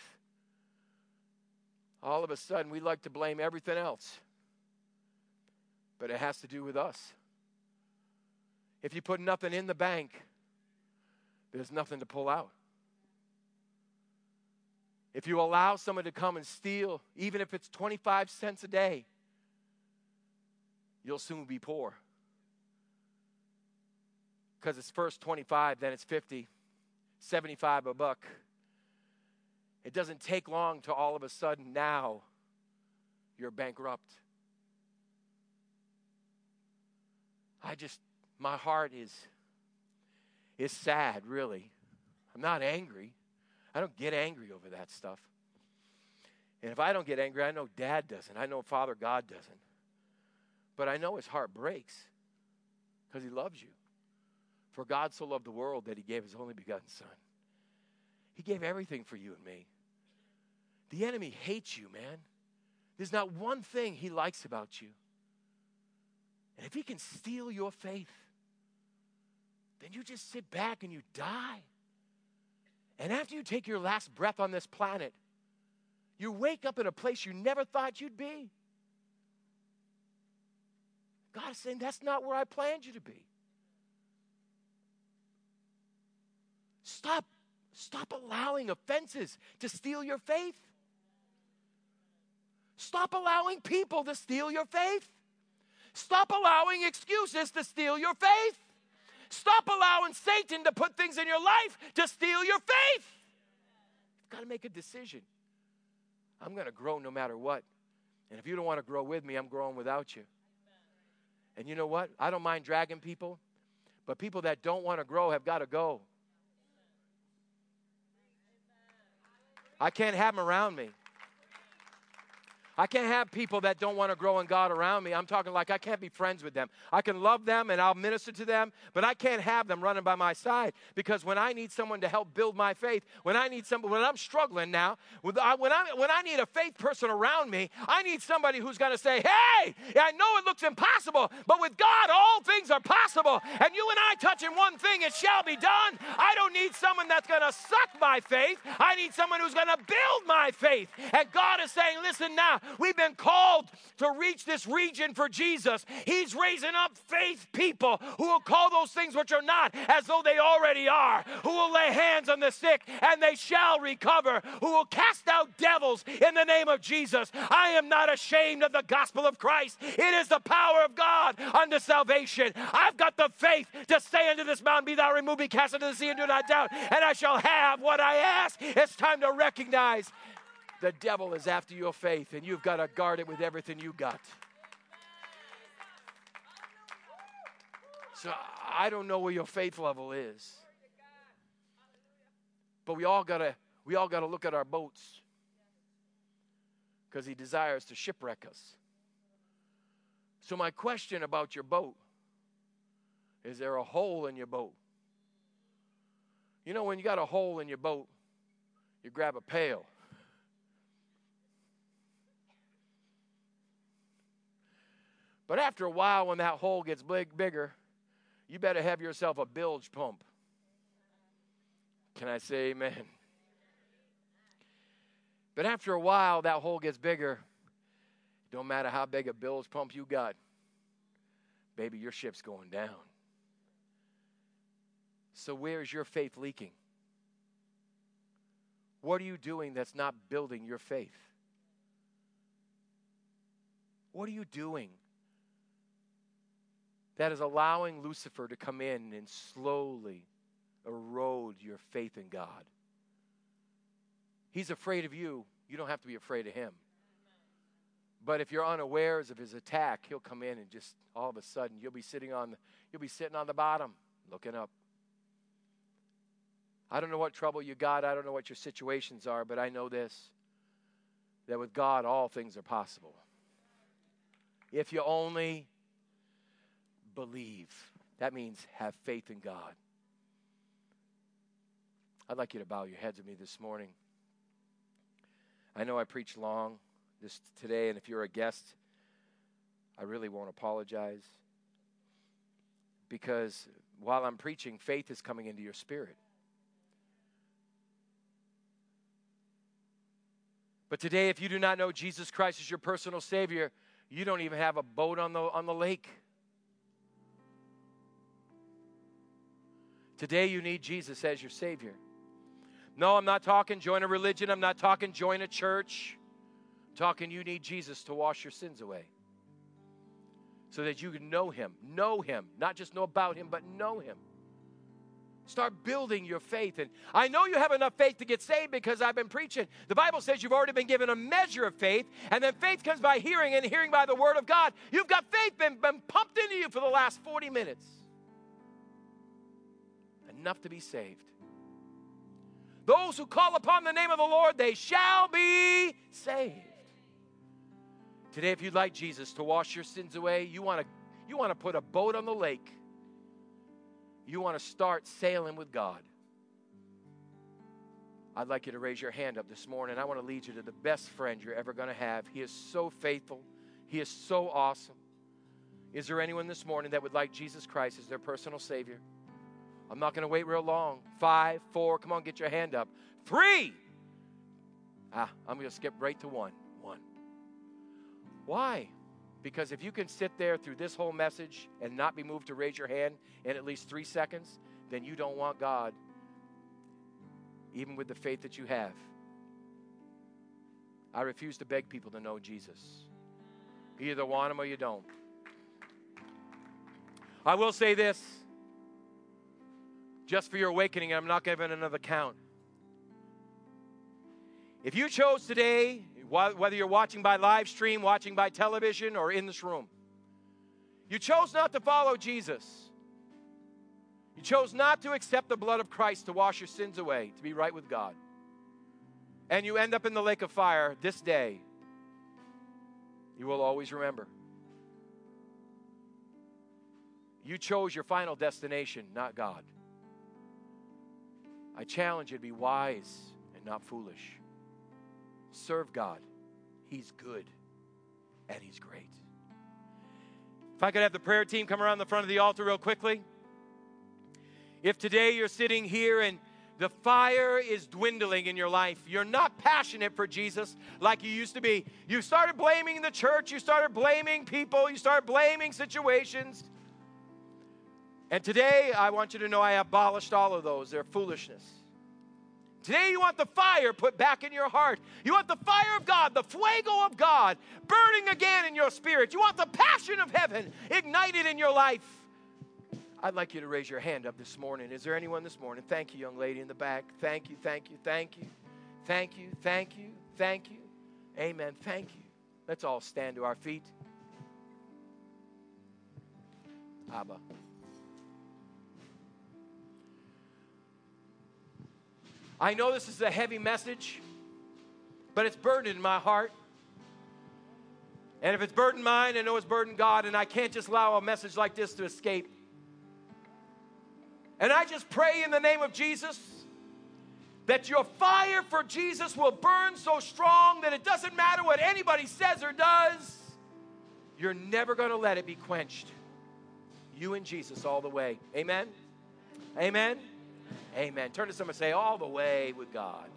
all of a sudden we like to blame everything else. But it has to do with us. If you put nothing in the bank, there's nothing to pull out. If you allow someone to come and steal, even if it's 25 cents a day, you'll soon be poor. Because it's first 25, then it's 50, 75 a buck. It doesn't take long to all of a sudden now you're bankrupt. My heart is sad, really. I'm not angry. I don't get angry over that stuff. And if I don't get angry, I know Dad doesn't. I know Father God doesn't. But I know his heart breaks because he loves you. For God so loved the world that he gave his only begotten Son. He gave everything for you and me. The enemy hates you, man. There's not one thing he likes about you. And if he can steal your faith, then you just sit back and you die. And after you take your last breath on this planet, you wake up in a place you never thought you'd be. God is saying, that's not where I planned you to be. Stop allowing offenses to steal your faith. Stop allowing people to steal your faith. Stop allowing excuses to steal your faith. Stop allowing Satan to put things in your life to steal your faith. You've got to make a decision. I'm going to grow no matter what. And if you don't want to grow with me, I'm growing without you. And you know what? I don't mind dragging people, but people that don't want to grow have got to go. I can't have them around me. I can't have people that don't want to grow in God around me. I'm talking like I can't be friends with them. I can love them and I'll minister to them, but I can't have them running by my side, because when I need someone to help build my faith, when I'm struggling now, when I need a faith person around me, I need somebody who's going to say, hey, I know it looks impossible, but with God all things are possible. And you and I touching one thing, it shall be done. I don't need someone that's going to suck my faith. I need someone who's going to build my faith. And God is saying, listen now, we've been called to reach this region for Jesus. He's raising up faith people who will call those things which are not as though they already are, who will lay hands on the sick and they shall recover, who will cast out devils in the name of Jesus. I am not ashamed of the gospel of Christ. It is the power of God unto salvation. I've got the faith to say unto this mountain, be thou removed, be cast into the sea, and do not doubt, and I shall have what I ask. It's time to recognize the devil is after your faith, and you've got to guard it with everything you got. So I don't know where your faith level is, but we all got to look at our boats, because he desires to shipwreck us. So my question about your boat, is there a hole in your boat? You know, when you got a hole in your boat, you grab a pail. But after a while, when that hole gets bigger, you better have yourself a bilge pump. Can I say amen? But after a while, that hole gets bigger. Don't matter how big a bilge pump you got, baby, your ship's going down. So where's your faith leaking? What are you doing that's not building your faith? What are you doing that is allowing Lucifer to come in and slowly erode your faith in God? He's afraid of you. You don't have to be afraid of him. But if you're unawares of his attack, he'll come in and just all of a sudden you'll be sitting on the bottom looking up. I don't know what trouble you got. I don't know what your situations are, but I know this, that with God all things are possible. If you only believe. That means have faith in God. I'd like you to bow your heads with me this morning. I know I preached long today, and if you're a guest, I really won't apologize. Because while I'm preaching, faith is coming into your spirit. But today, if you do not know Jesus Christ as your personal Savior, you don't even have a boat on the lake. Today, you need Jesus as your Savior. No, I'm not talking join a religion. I'm not talking join a church. I'm talking you need Jesus to wash your sins away so that you can know him. Know him. Not just know about him, but know him. Start building your faith. And I know you have enough faith to get saved because I've been preaching. The Bible says you've already been given a measure of faith, and then faith comes by hearing, and hearing by the word of God. You've got faith been pumped into you for the last 40 minutes. Enough to be saved. Those who call upon the name of the Lord, they shall be saved. Today, if you'd like Jesus to wash your sins away, you want to put a boat on the lake. You want to start sailing with God. I'd like you to raise your hand up this morning. I want to lead you to the best friend you're ever going to have. He is so faithful. He is so awesome. Is there anyone this morning that would like Jesus Christ as their personal Savior? I'm not going to wait real long. 5, 4, come on, get your hand up. 3. I'm going to skip right to 1. 1. Why? Because if you can sit there through this whole message and not be moved to raise your hand in at least 3 seconds, then you don't want God, even with the faith that you have. I refuse to beg people to know Jesus. You either want him or you don't. I will say this. Just for your awakening, I'm not giving another count. If you chose today, whether you're watching by live stream, watching by television, or in this room, you chose not to follow Jesus. You chose not to accept the blood of Christ to wash your sins away, to be right with God. And you end up in the lake of fire this day. You will always remember. You chose your final destination, not God. I challenge you to be wise and not foolish. Serve God. He's good and he's great. If I could have the prayer team come around the front of the altar real quickly. If today you're sitting here and the fire is dwindling in your life, you're not passionate for Jesus like you used to be. You started blaming the church, you started blaming people, you started blaming situations. And today, I want you to know I abolished all of those. They're foolishness. Today, you want the fire put back in your heart. You want the fire of God, the fuego of God, burning again in your spirit. You want the passion of heaven ignited in your life. I'd like you to raise your hand up this morning. Is there anyone this morning? Thank you, young lady in the back. Thank you, thank you, thank you. Thank you, thank you, thank you. Amen, thank you. Let's all stand to our feet. Abba. I know this is a heavy message, but it's burdened in my heart. And if it's burdened mine, I know it's burdened God, and I can't just allow a message like this to escape. And I just pray in the name of Jesus that your fire for Jesus will burn so strong that it doesn't matter what anybody says or does. You're never going to let it be quenched. You and Jesus all the way. Amen? Amen? Amen. Turn to someone and say, all the way with God.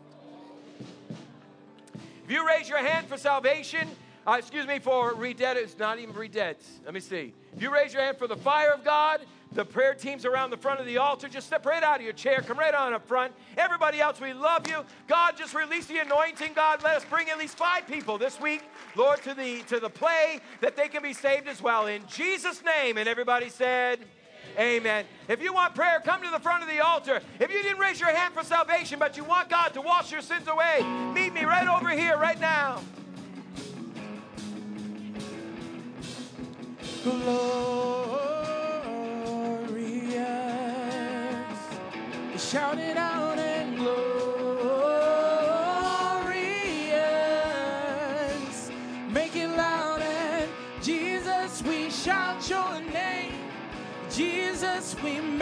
If you raise your hand for salvation, for redead, it's not even redead. Let me see. If you raise your hand for the fire of God, the prayer team's around the front of the altar. Just step right out of your chair. Come right on up front. Everybody else, we love you. God, just release the anointing. God, let us bring at least 5 people this week, Lord, to the play that they can be saved as well. In Jesus' name. And everybody said, amen. If you want prayer, come to the front of the altar. If you didn't raise your hand for salvation, but you want God to wash your sins away, meet me right over here, right now. Glorious, shout it out and glorious, make it loud and Jesus, we shout your name. Jesus, we